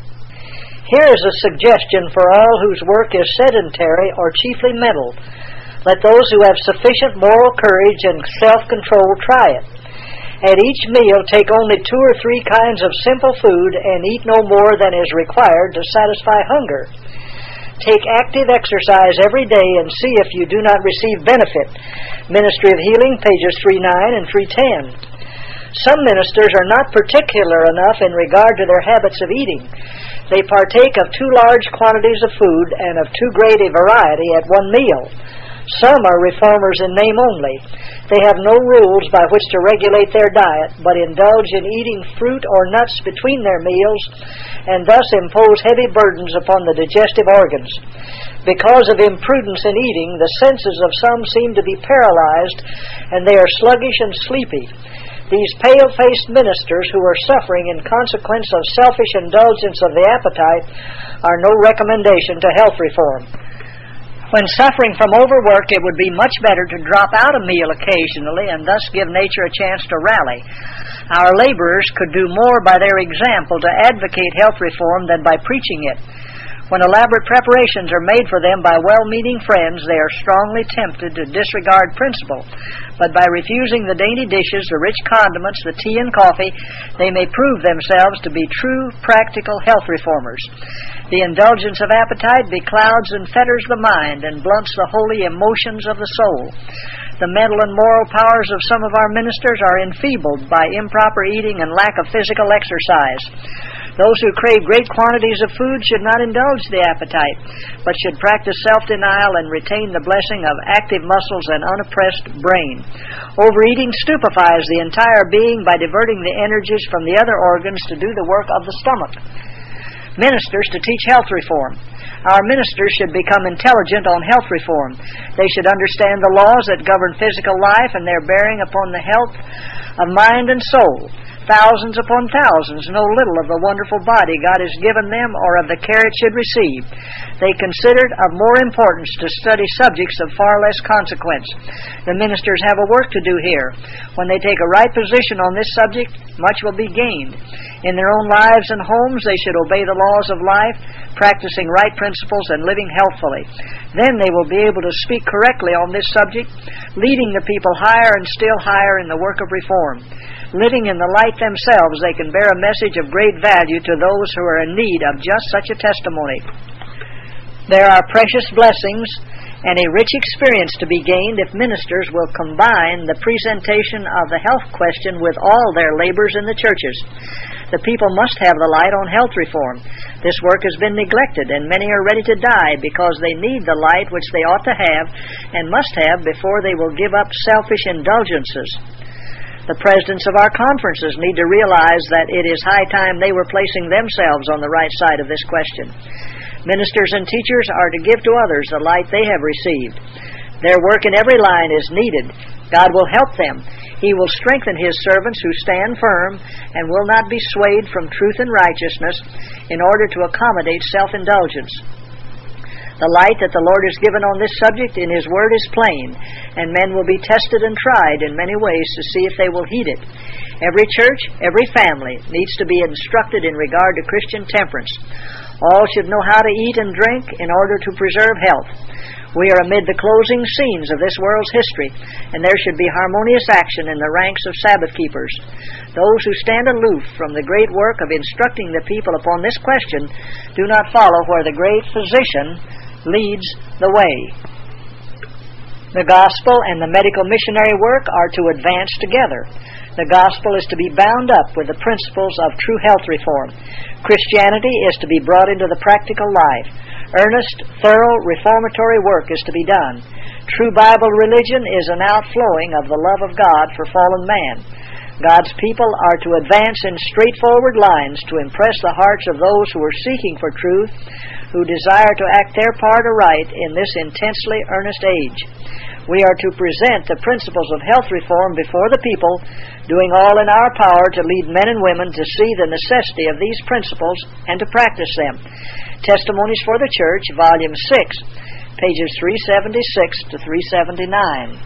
Here is a suggestion for all whose work is sedentary or chiefly mental. Let those who have sufficient moral courage and self-control try it. At each meal, take only 2 or 3 kinds of simple food and eat no more than is required to satisfy hunger. Take active exercise every day and see if you do not receive benefit. Ministry of Healing, pages 309 and 310. Some ministers are not particular enough in regard to their habits of eating. They partake of too large quantities of food and of too great a variety at one meal. Some are reformers in name only. They have no rules by which to regulate their diet, but indulge in eating fruit or nuts between their meals, and thus impose heavy burdens upon the digestive organs. Because of imprudence in eating, the senses of some seem to be paralyzed, and they are sluggish and sleepy. These pale-faced ministers who are suffering in consequence of selfish indulgence of the appetite are no recommendation to health reform. When suffering from overwork, it would be much better to drop out a meal occasionally and thus give nature a chance to rally. Our laborers could do more by their example to advocate health reform than by preaching it. When elaborate preparations are made for them by well-meaning friends, they are strongly tempted to disregard principle. But by refusing the dainty dishes, the rich condiments, the tea and coffee, they may prove themselves to be true, practical health reformers. The indulgence of appetite beclouds and fetters the mind and blunts the holy emotions of the soul. The mental and moral powers of some of our ministers are enfeebled by improper eating and lack of physical exercise. Those who crave great quantities of food should not indulge the appetite, but should practice self-denial and retain the blessing of active muscles and unoppressed brain. Overeating stupefies the entire being by diverting the energies from the other organs to do the work of the stomach. Ministers to teach health reform. Our ministers should become intelligent on health reform. They should understand the laws that govern physical life and their bearing upon the health of mind and soul. Thousands upon thousands know little of the wonderful body God has given them or of the care it should receive. They consider it of more importance to study subjects of far less consequence. The ministers have a work to do here. When they take a right position on this subject, much will be gained. In their own lives and homes, they should obey the laws of life, practicing right principles and living healthfully. Then they will be able to speak correctly on this subject, leading the people higher and still higher in the work of reform. Living in the light themselves, they can bear a message of great value to those who are in need of just such a testimony. There are precious blessings and a rich experience to be gained if ministers will combine the presentation of the health question with all their labors in the churches. The people must have the light on health reform. This work has been neglected, and many are ready to die because they need the light which they ought to have and must have before they will give up selfish indulgences. The presidents of our conferences need to realize that it is high time they were placing themselves on the right side of this question. Ministers and teachers are to give to others the light they have received. Their work in every line is needed. God will help them. He will strengthen His servants who stand firm and will not be swayed from truth and righteousness in order to accommodate self-indulgence. The light that the Lord has given on this subject in His Word is plain, and men will be tested and tried in many ways to see if they will heed it. Every church, every family needs to be instructed in regard to Christian temperance. All should know how to eat and drink in order to preserve health. We are amid the closing scenes of this world's history, and there should be harmonious action in the ranks of Sabbath keepers. Those who stand aloof from the great work of instructing the people upon this question do not follow where the great physician leads the way. The gospel and the medical missionary work are to advance together. The gospel is to be bound up with the principles of true health reform. Christianity is to be brought into the practical life. Earnest, thorough, reformatory work is to be done. True Bible religion is an outflowing of the love of God for fallen man. God's people are to advance in straightforward lines to impress the hearts of those who are seeking for truth, who desire to act their part aright in this intensely earnest age. We are to present the principles of health reform before the people, doing all in our power to lead men and women to see the necessity of these principles and to practice them. Testimonies for the Church, Volume 6, pages 376 to 379.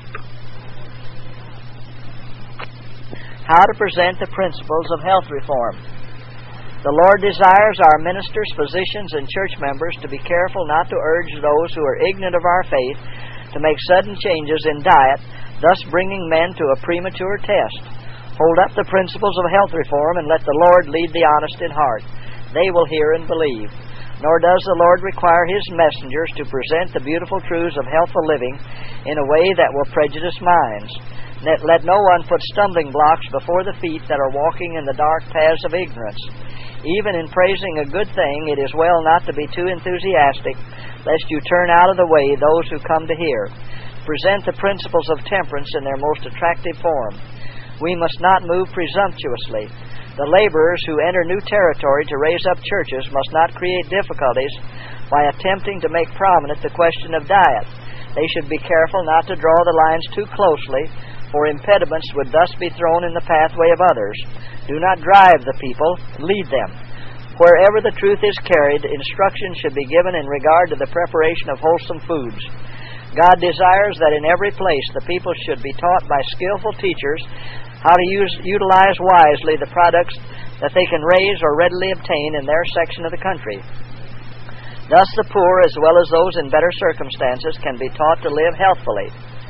How to present the principles of health reform. The Lord desires our ministers, physicians, and church members to be careful not to urge those who are ignorant of our faith to make sudden changes in diet, thus bringing men to a premature test. Hold up the principles of health reform and let the Lord lead the honest in heart. They will hear and believe. Nor does the Lord require His messengers to present the beautiful truths of healthful living in a way that will prejudice minds. Let no one put stumbling blocks before the feet that are walking in the dark paths of ignorance. Even in praising a good thing, it is well not to be too enthusiastic, lest you turn out of the way those who come to hear. Present the principles of temperance in their most attractive form. We must not move presumptuously. The laborers who enter new territory to raise up churches must not create difficulties by attempting to make prominent the question of diet. They should be careful not to draw the lines too closely, for impediments would thus be thrown in the pathway of others. Do not drive the people, lead them. Wherever the truth is carried, instruction should be given in regard to the preparation of wholesome foods. God desires that in every place the people should be taught by skillful teachers how to utilize wisely the products that they can raise or readily obtain in their section of the country. Thus the poor, as well as those in better circumstances, can be taught to live healthfully.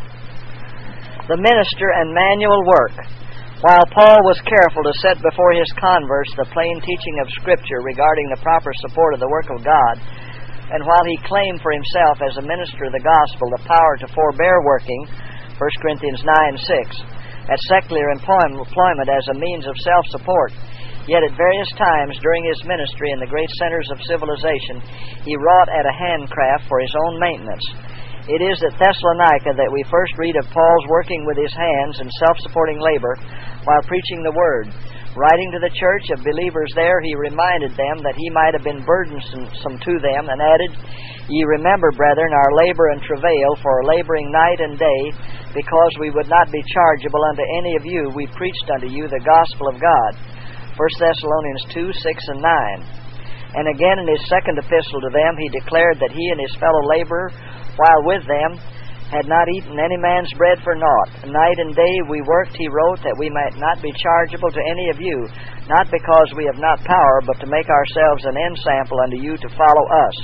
The minister and manual work. While Paul was careful to set before his converts the plain teaching of Scripture regarding the proper support of the work of God, and while he claimed for himself as a minister of the gospel the power to forbear working, 1 Corinthians 9:6, at secular employment as a means of self-support, yet at various times during his ministry in the great centers of civilization, he wrought at a handcraft for his own maintenance. It is at Thessalonica that we first read of Paul's working with his hands in self-supporting labor while preaching the Word. Writing to the church of believers there, he reminded them that he might have been burdensome to them, and added, Ye remember, brethren, our labor and travail, for laboring night and day, because we would not be chargeable unto any of you, we preached unto you the gospel of God. 1 Thessalonians 2:6 and 9. And again in his second epistle to them, he declared that he and his fellow laborer, while with them, had not eaten any man's bread for naught. Night and day we worked, he wrote, that we might not be chargeable to any of you, not because we have not power, but to make ourselves an ensample unto you to follow us.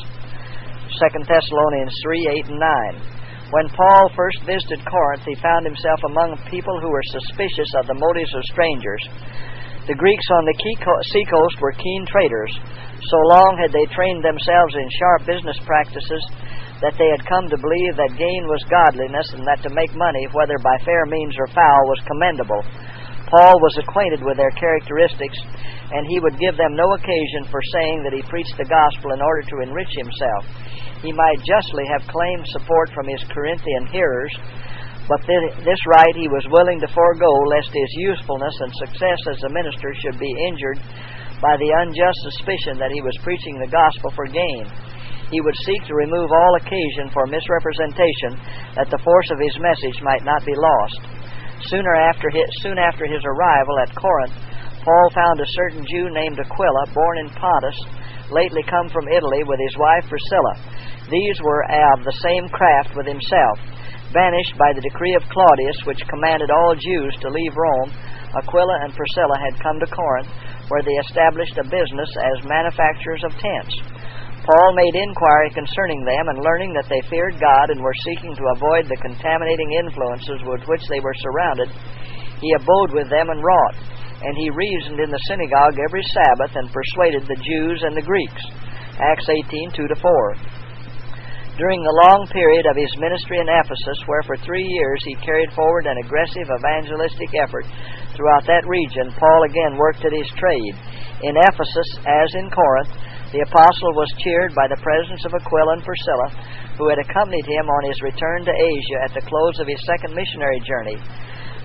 2 Thessalonians 3:8 and 9. When Paul first visited Corinth, he found himself among people who were suspicious of the motives of strangers. The Greeks on the seacoast were keen traders. So long had they trained themselves in sharp business practices that they had come to believe that gain was godliness, and that to make money, whether by fair means or foul, was commendable. Paul was acquainted with their characteristics, and he would give them no occasion for saying that he preached the gospel in order to enrich himself. He might justly have claimed support from his Corinthian hearers, but this right he was willing to forego, lest his usefulness and success as a minister should be injured by the unjust suspicion that he was preaching the gospel for gain. He would seek to remove all occasion for misrepresentation, that the force of his message might not be lost. Soon after his arrival at Corinth, Paul found a certain Jew named Aquila, born in Pontus, lately come from Italy, with his wife Priscilla. These were of the same craft with himself. Banished by the decree of Claudius, which commanded all Jews to leave Rome, Aquila and Priscilla had come to Corinth, where they established a business as manufacturers of tents. Paul made inquiry concerning them, and learning that they feared God and were seeking to avoid the contaminating influences with which they were surrounded, he abode with them and wrought. And he reasoned in the synagogue every Sabbath and persuaded the Jews and the Greeks. Acts 18:2-4. During the long period of his ministry in Ephesus, where for 3 years he carried forward an aggressive evangelistic effort throughout that region, Paul again worked at his trade. In Ephesus, as in Corinth, the apostle was cheered by the presence of Aquila and Priscilla, who had accompanied him on his return to Asia at the close of his second missionary journey.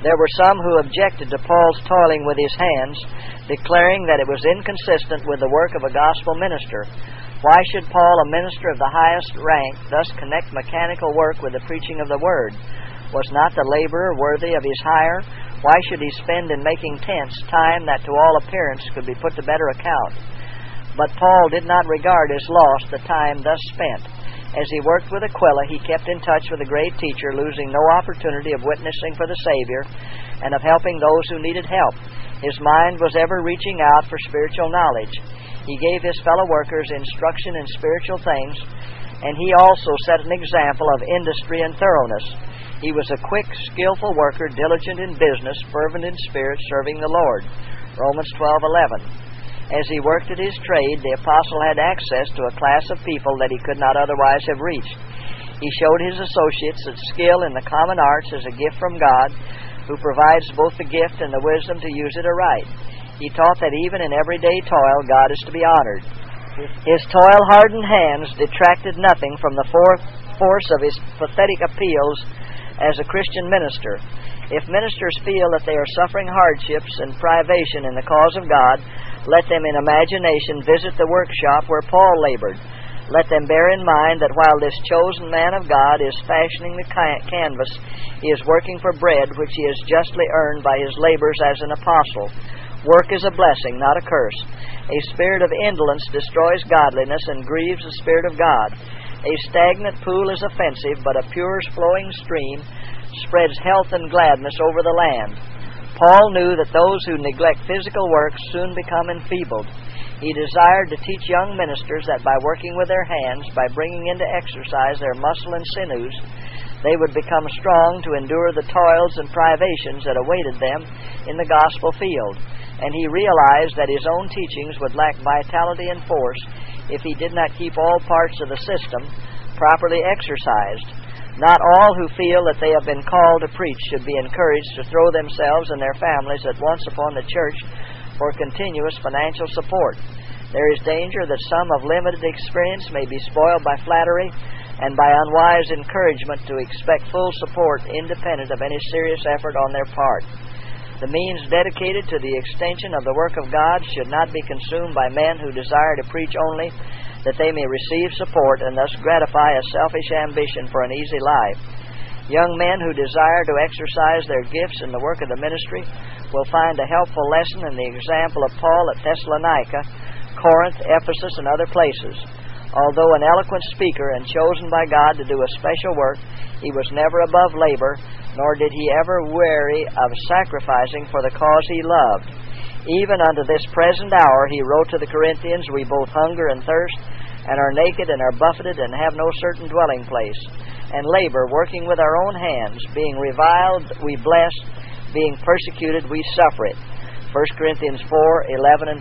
There were some who objected to Paul's toiling with his hands, declaring that it was inconsistent with the work of a gospel minister. Why should Paul, a minister of the highest rank, thus connect mechanical work with the preaching of the Word? Was not the laborer worthy of his hire? Why should he spend in making tents time that to all appearance could be put to better account? But Paul did not regard as lost the time thus spent. As he worked with Aquila, he kept in touch with the great teacher, losing no opportunity of witnessing for the Savior and of helping those who needed help. His mind was ever reaching out for spiritual knowledge. He gave his fellow workers instruction in spiritual things, and he also set an example of industry and thoroughness. He was a quick, skillful worker, diligent in business, fervent in spirit, serving the Lord. Romans 12:11. As he worked at his trade, the apostle had access to a class of people that he could not otherwise have reached. He showed his associates that skill in the common arts is a gift from God, who provides both the gift and the wisdom to use it aright. He taught that even in everyday toil, God is to be honored. His toil-hardened hands detracted nothing from the force of his pathetic appeals as a Christian minister. If ministers feel that they are suffering hardships and privation in the cause of God, let them in imagination visit the workshop where Paul labored. Let them bear in mind that while this chosen man of God is fashioning the canvas, he is working for bread which he has justly earned by his labors as an apostle. Work is a blessing, not a curse. A spirit of indolence destroys godliness and grieves the Spirit of God. A stagnant pool is offensive, but a pure flowing stream spreads health and gladness over the land. Paul knew that those who neglect physical work soon become enfeebled. He desired to teach young ministers that by working with their hands, by bringing into exercise their muscle and sinews, they would become strong to endure the toils and privations that awaited them in the gospel field. And he realized that his own teachings would lack vitality and force if he did not keep all parts of the system properly exercised. Not all who feel that they have been called to preach should be encouraged to throw themselves and their families at once upon the church for continuous financial support. There is danger that some of limited experience may be spoiled by flattery and by unwise encouragement to expect full support independent of any serious effort on their part. The means dedicated to the extension of the work of God should not be consumed by men who desire to preach only that they may receive support and thus gratify a selfish ambition for an easy life. Young men who desire to exercise their gifts in the work of the ministry will find a helpful lesson in the example of Paul at Thessalonica, Corinth, Ephesus, and other places. Although an eloquent speaker and chosen by God to do a special work, he was never above labor, nor did he ever weary of sacrificing for the cause he loved. Even unto this present hour, he wrote to the Corinthians, we both hunger and thirst, and are naked and are buffeted and have no certain dwelling place, and labor, working with our own hands. Being reviled, we bless. Being persecuted, we suffer it. 1 Corinthians 4:11 and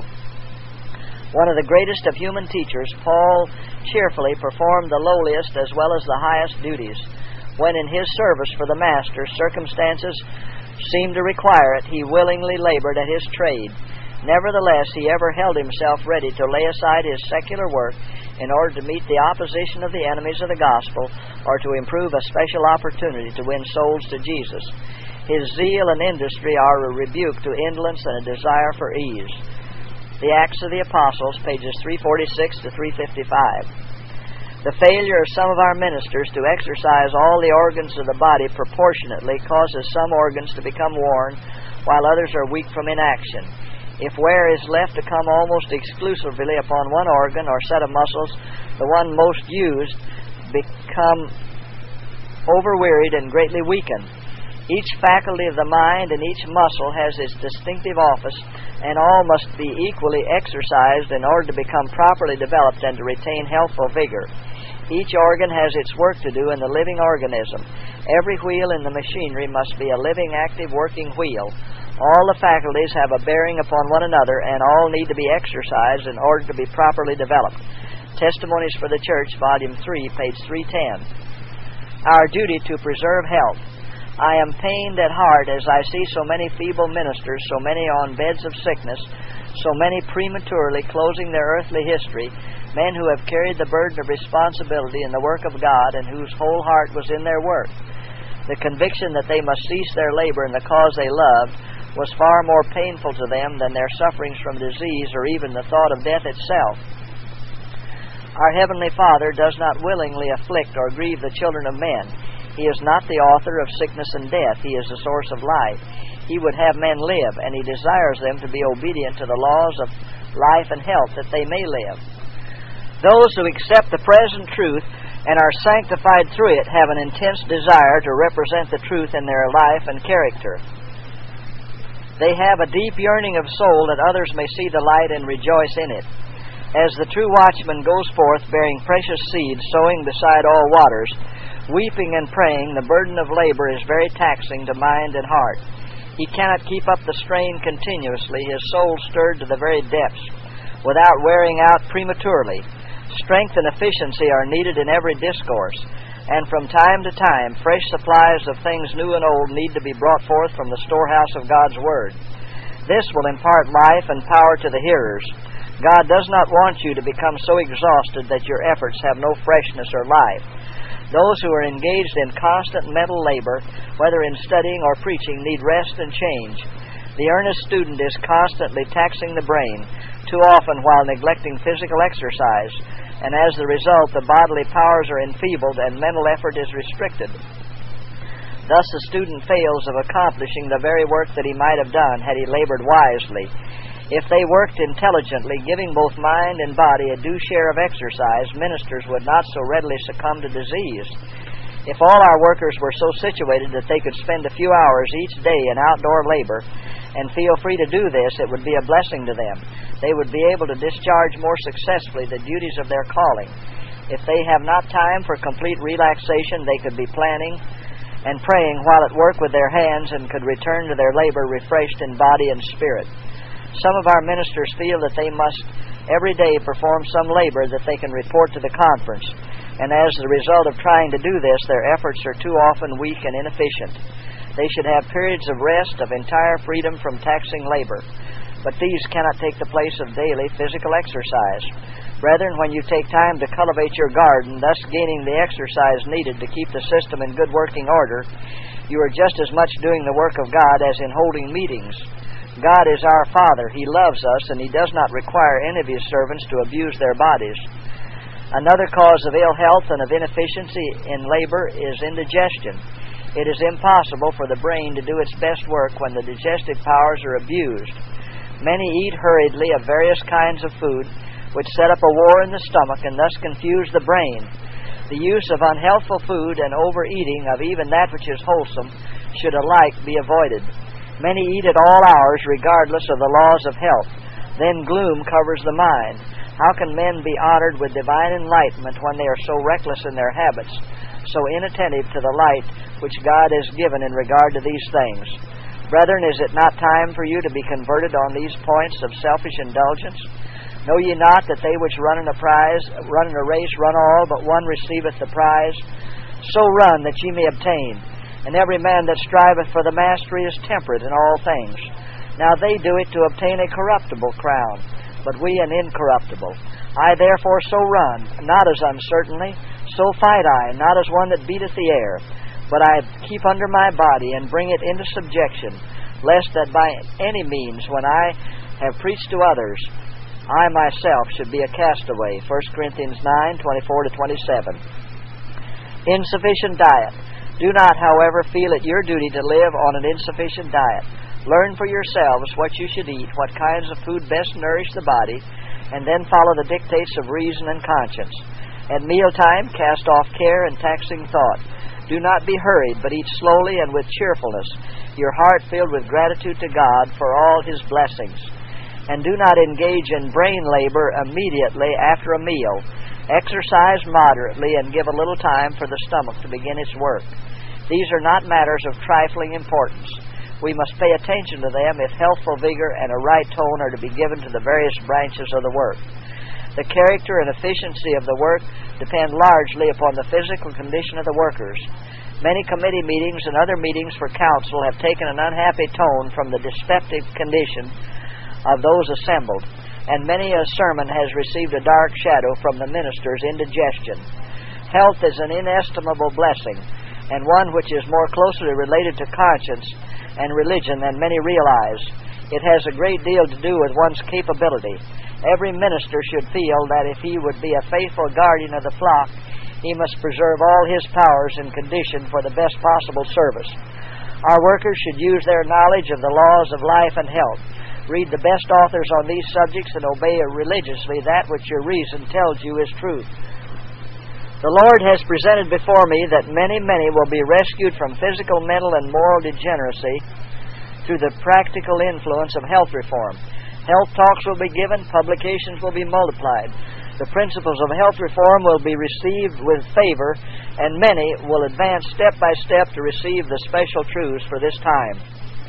12. One of the greatest of human teachers, Paul cheerfully performed the lowliest as well as the highest duties. When in his service for the Master, circumstances seemed to require it, he willingly labored at his trade. Nevertheless, he ever held himself ready to lay aside his secular work in order to meet the opposition of the enemies of the gospel or to improve a special opportunity to win souls to Jesus. His zeal and industry are a rebuke to indolence and a desire for ease. The Acts of the Apostles, pages 346 to 355. The failure of some of our ministers to exercise all the organs of the body proportionately causes some organs to become worn, while others are weak from inaction. If wear is left to come almost exclusively upon one organ or set of muscles, the one most used become overwearied and greatly weakened. Each faculty of the mind and each muscle has its distinctive office, and all must be equally exercised in order to become properly developed and to retain healthful vigor. Each organ has its work to do in the living organism. Every wheel in the machinery must be a living, active, working wheel. All the faculties have a bearing upon one another, and all need to be exercised in order to be properly developed. Testimonies for the Church, Volume 3, page 310. Our duty to preserve health. I am pained at heart as I see so many feeble ministers, so many on beds of sickness, so many prematurely closing their earthly history, men who have carried the burden of responsibility in the work of God and whose whole heart was in their work. The conviction that they must cease their labor in the cause they loved was far more painful to them than their sufferings from disease or even the thought of death itself. Our Heavenly Father does not willingly afflict or grieve the children of men. He is not the author of sickness and death. He is the source of life. He would have men live, and He desires them to be obedient to the laws of life and health that they may live. Those who accept the present truth and are sanctified through it have an intense desire to represent the truth in their life and character. They have a deep yearning of soul that others may see the light and rejoice in it. As the true watchman goes forth bearing precious seed, sowing beside all waters, weeping and praying, the burden of labor is very taxing to mind and heart. He cannot keep up the strain continuously, his soul stirred to the very depths, without wearing out prematurely. Strength and efficiency are needed in every discourse, and from time to time fresh supplies of things new and old need to be brought forth from the storehouse of God's Word. This will impart life and power to the hearers. God does not want you to become so exhausted that your efforts have no freshness or life. Those who are engaged in constant mental labor, whether in studying or preaching, need rest and change. The earnest student is constantly taxing the brain, too often while neglecting physical exercise, and as the result, the bodily powers are enfeebled and mental effort is restricted. Thus, the student fails of accomplishing the very work that he might have done had he labored wisely. If they worked intelligently, giving both mind and body a due share of exercise, ministers would not so readily succumb to disease. If all our workers were so situated that they could spend a few hours each day in outdoor labor and feel free to do this, it would be a blessing to them. They would be able to discharge more successfully the duties of their calling. If they have not time for complete relaxation, they could be planning and praying while at work with their hands and could return to their labor refreshed in body and spirit. Some of our ministers feel that they must every day perform some labor that they can report to the conference, and as the result of trying to do this, their efforts are too often weak and inefficient. They should have periods of rest, of entire freedom from taxing labor, but these cannot take the place of daily physical exercise. Brethren, when you take time to cultivate your garden, thus gaining the exercise needed to keep the system in good working order, you are just as much doing the work of God as in holding meetings. God is our Father. He loves us, and He does not require any of His servants to abuse their bodies. Another cause of ill health and of inefficiency in labor is indigestion. It is impossible for the brain to do its best work when the digestive powers are abused. Many eat hurriedly of various kinds of food, which set up a war in the stomach and thus confuse the brain. The use of unhealthful food and overeating of even that which is wholesome should alike be avoided. Many eat at all hours regardless of the laws of health. Then gloom covers the mind. How can men be honored with divine enlightenment when they are so reckless in their habits, so inattentive to the light which God has given in regard to these things? Brethren, is it not time for you to be converted on these points of selfish indulgence? Know ye not that they which run in a race run all, but one receiveth the prize? So run that ye may obtain. And every man that striveth for the mastery is temperate in all things. Now they do it to obtain a corruptible crown, but we an incorruptible. I therefore so run, not as uncertainly, so fight I, not as one that beateth the air, but I keep under my body and bring it into subjection, lest that by any means, when I have preached to others, I myself should be a castaway. 1 Corinthians 9:24-27. Insufficient diet. Do not, however, feel it your duty to live on an insufficient diet. Learn for yourselves what you should eat, what kinds of food best nourish the body, and then follow the dictates of reason and conscience. At mealtime, cast off care and taxing thought. Do not be hurried, but eat slowly and with cheerfulness, your heart filled with gratitude to God for all His blessings. And do not engage in brain labor immediately after a meal. Exercise moderately and give a little time for the stomach to begin its work. These are not matters of trifling importance. We must pay attention to them if healthful vigor and a right tone are to be given to the various branches of the work. The character and efficiency of the work depend largely upon the physical condition of the workers. Many committee meetings and other meetings for council have taken an unhappy tone from the dyspeptic condition of those assembled, and many a sermon has received a dark shadow from the minister's indigestion. Health is an inestimable blessing, and one which is more closely related to conscience and religion than many realize. It has a great deal to do with one's capability. Every minister should feel that if he would be a faithful guardian of the flock, he must preserve all his powers in condition for the best possible service. Our workers should use their knowledge of the laws of life and health. Read the best authors on these subjects and obey religiously that which your reason tells you is truth. The Lord has presented before me that many will be rescued from physical, mental, and moral degeneracy through the practical influence of health reform. Health talks will be given, publications will be multiplied. The principles of health reform will be received with favor, and many will advance step by step to receive the special truths for this time.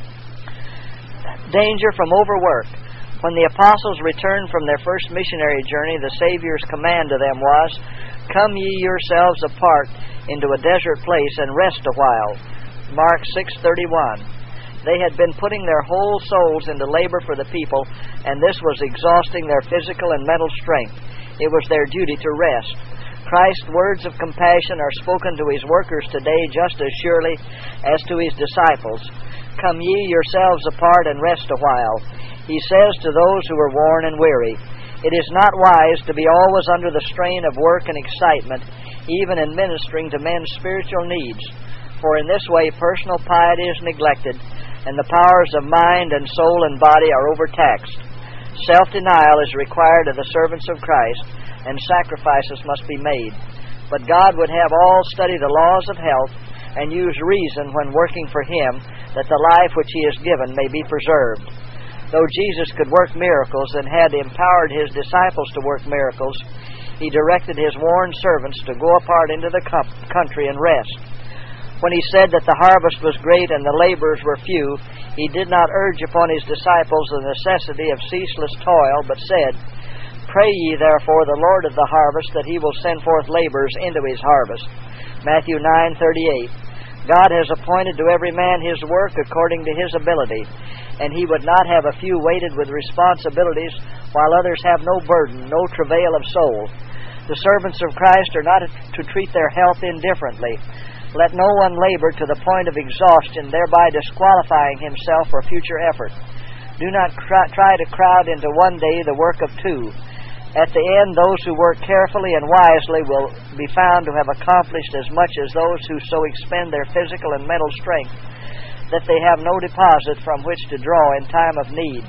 Danger from overwork. When the apostles returned from their first missionary journey, the Savior's command to them was, "Come ye yourselves apart into a desert place and rest a while." Mark 6:31. They had been putting their whole souls into labor for the people, and this was exhausting their physical and mental strength. It was their duty to rest. Christ's words of compassion are spoken to His workers today just as surely as to His disciples. "Come ye yourselves apart and rest a while," He says to those who are worn and weary. It is not wise to be always under the strain of work and excitement, even in ministering to men's spiritual needs, for in this way personal piety is neglected, and the powers of mind and soul and body are overtaxed. Self-denial is required of the servants of Christ, and sacrifices must be made. But God would have all study the laws of health and use reason when working for Him, that the life which He has given may be preserved. Though Jesus could work miracles and had empowered His disciples to work miracles, He directed His worn servants to go apart into the country and rest. When He said that the harvest was great and the laborers were few, He did not urge upon His disciples the necessity of ceaseless toil, but said, "Pray ye therefore the Lord of the harvest that He will send forth laborers into His harvest." Matthew 9:38. God has appointed to every man his work according to his ability, and He would not have a few weighted with responsibilities, while others have no burden, no travail of soul. The servants of Christ are not to treat their health indifferently. Let no one labor to the point of exhaustion, thereby disqualifying himself for future effort. Do not try to crowd into one day the work of two. At the end, those who work carefully and wisely will be found to have accomplished as much as those who so expend their physical and mental strength that they have no deposit from which to draw in time of need.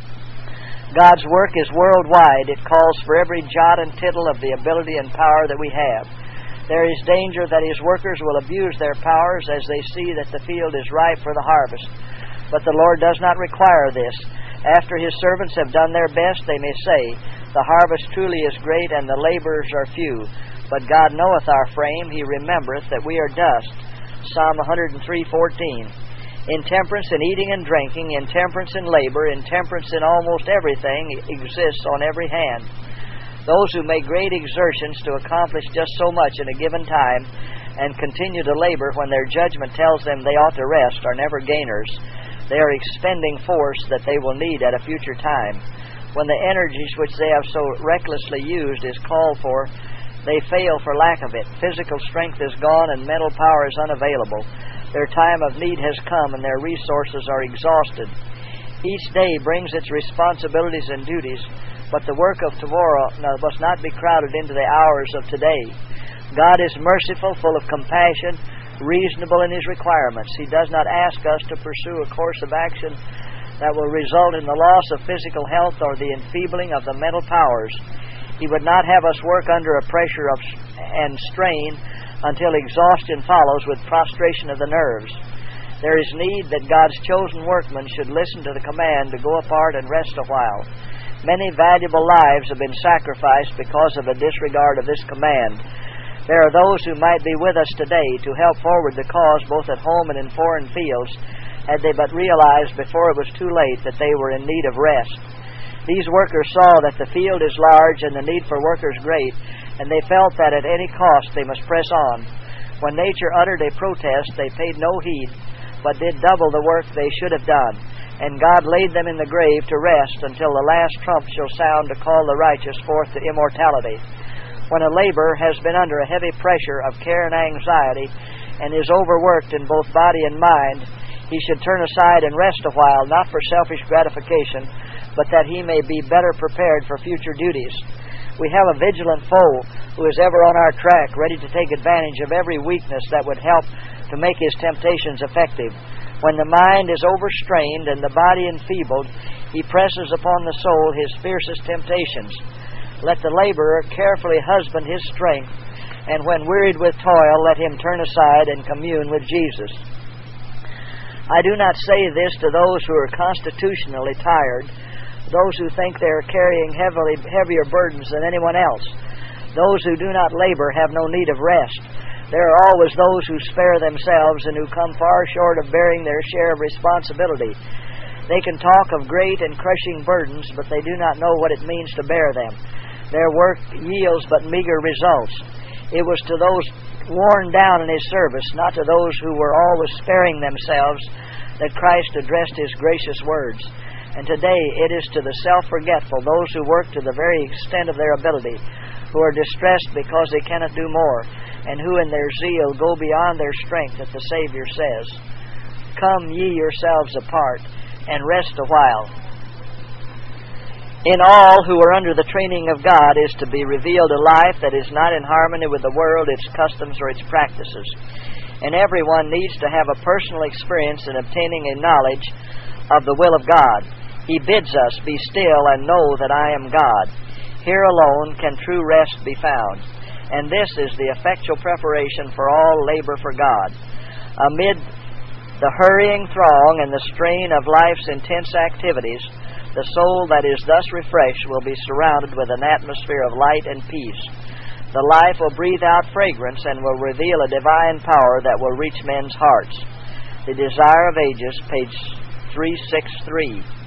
God's work is worldwide. It calls for every jot and tittle of the ability and power that we have. There is danger that His workers will abuse their powers as they see that the field is ripe for the harvest. But the Lord does not require this. After His servants have done their best, they may say, "The harvest truly is great, and the laborers are few. But God knoweth our frame, He remembereth that we are dust." Psalm 103:14. Intemperance in eating and drinking, intemperance in labor, intemperance in almost everything exists on every hand. Those who make great exertions to accomplish just so much in a given time and continue to labor when their judgment tells them they ought to rest are never gainers. They are expending force that they will need at a future time. When the energies which they have so recklessly used is called for, they fail for lack of it. Physical strength is gone and mental power is unavailable. Their time of need has come and their resources are exhausted. Each day brings its responsibilities and duties, but the work of tomorrow must not be crowded into the hours of today. God is merciful, full of compassion, reasonable in His requirements. He does not ask us to pursue a course of action that will result in the loss of physical health or the enfeebling of the mental powers. He would not have us work under a pressure and strain until exhaustion follows with prostration of the nerves. There is need that God's chosen workmen should listen to the command to go apart and rest a while. Many valuable lives have been sacrificed because of a disregard of this command. There are those who might be with us today to help forward the cause both at home and in foreign fields, had they but realized before it was too late that they were in need of rest. These workers saw that the field is large and the need for workers great, and they felt that at any cost they must press on. When nature uttered a protest, they paid no heed, but did double the work they should have done. And God laid them in the grave to rest until the last trump shall sound to call the righteous forth to immortality. When a laborer has been under a heavy pressure of care and anxiety, and is overworked in both body and mind, he should turn aside and rest a while, not for selfish gratification, but that he may be better prepared for future duties. We have a vigilant foe who is ever on our track, ready to take advantage of every weakness that would help to make his temptations effective. When the mind is overstrained and the body enfeebled, he presses upon the soul his fiercest temptations. Let the laborer carefully husband his strength, and when wearied with toil, let him turn aside and commune with Jesus. I do not say this to those who are constitutionally tired, those who think they are carrying heavier burdens than anyone else. Those who do not labor have no need of rest. There are always those who spare themselves and who come far short of bearing their share of responsibility. They can talk of great and crushing burdens, but they do not know what it means to bear them. Their work yields but meager results. It was to those worn down in His service, not to those who were always sparing themselves, that Christ addressed His gracious words. And today it is to the self-forgetful, those who work to the very extent of their ability, who are distressed because they cannot do more, and who in their zeal go beyond their strength, that the Savior says, "Come ye yourselves apart, and rest a while." In all who are under the training of God is to be revealed a life that is not in harmony with the world, its customs, or its practices. And everyone needs to have a personal experience in obtaining a knowledge of the will of God. He bids us, "Be still and know that I am God." Here alone can true rest be found. And this is the effectual preparation for all labor for God. Amid the hurrying throng and the strain of life's intense activities, the soul that is thus refreshed will be surrounded with an atmosphere of light and peace. The life will breathe out fragrance and will reveal a divine power that will reach men's hearts. The Desire of Ages, page 363.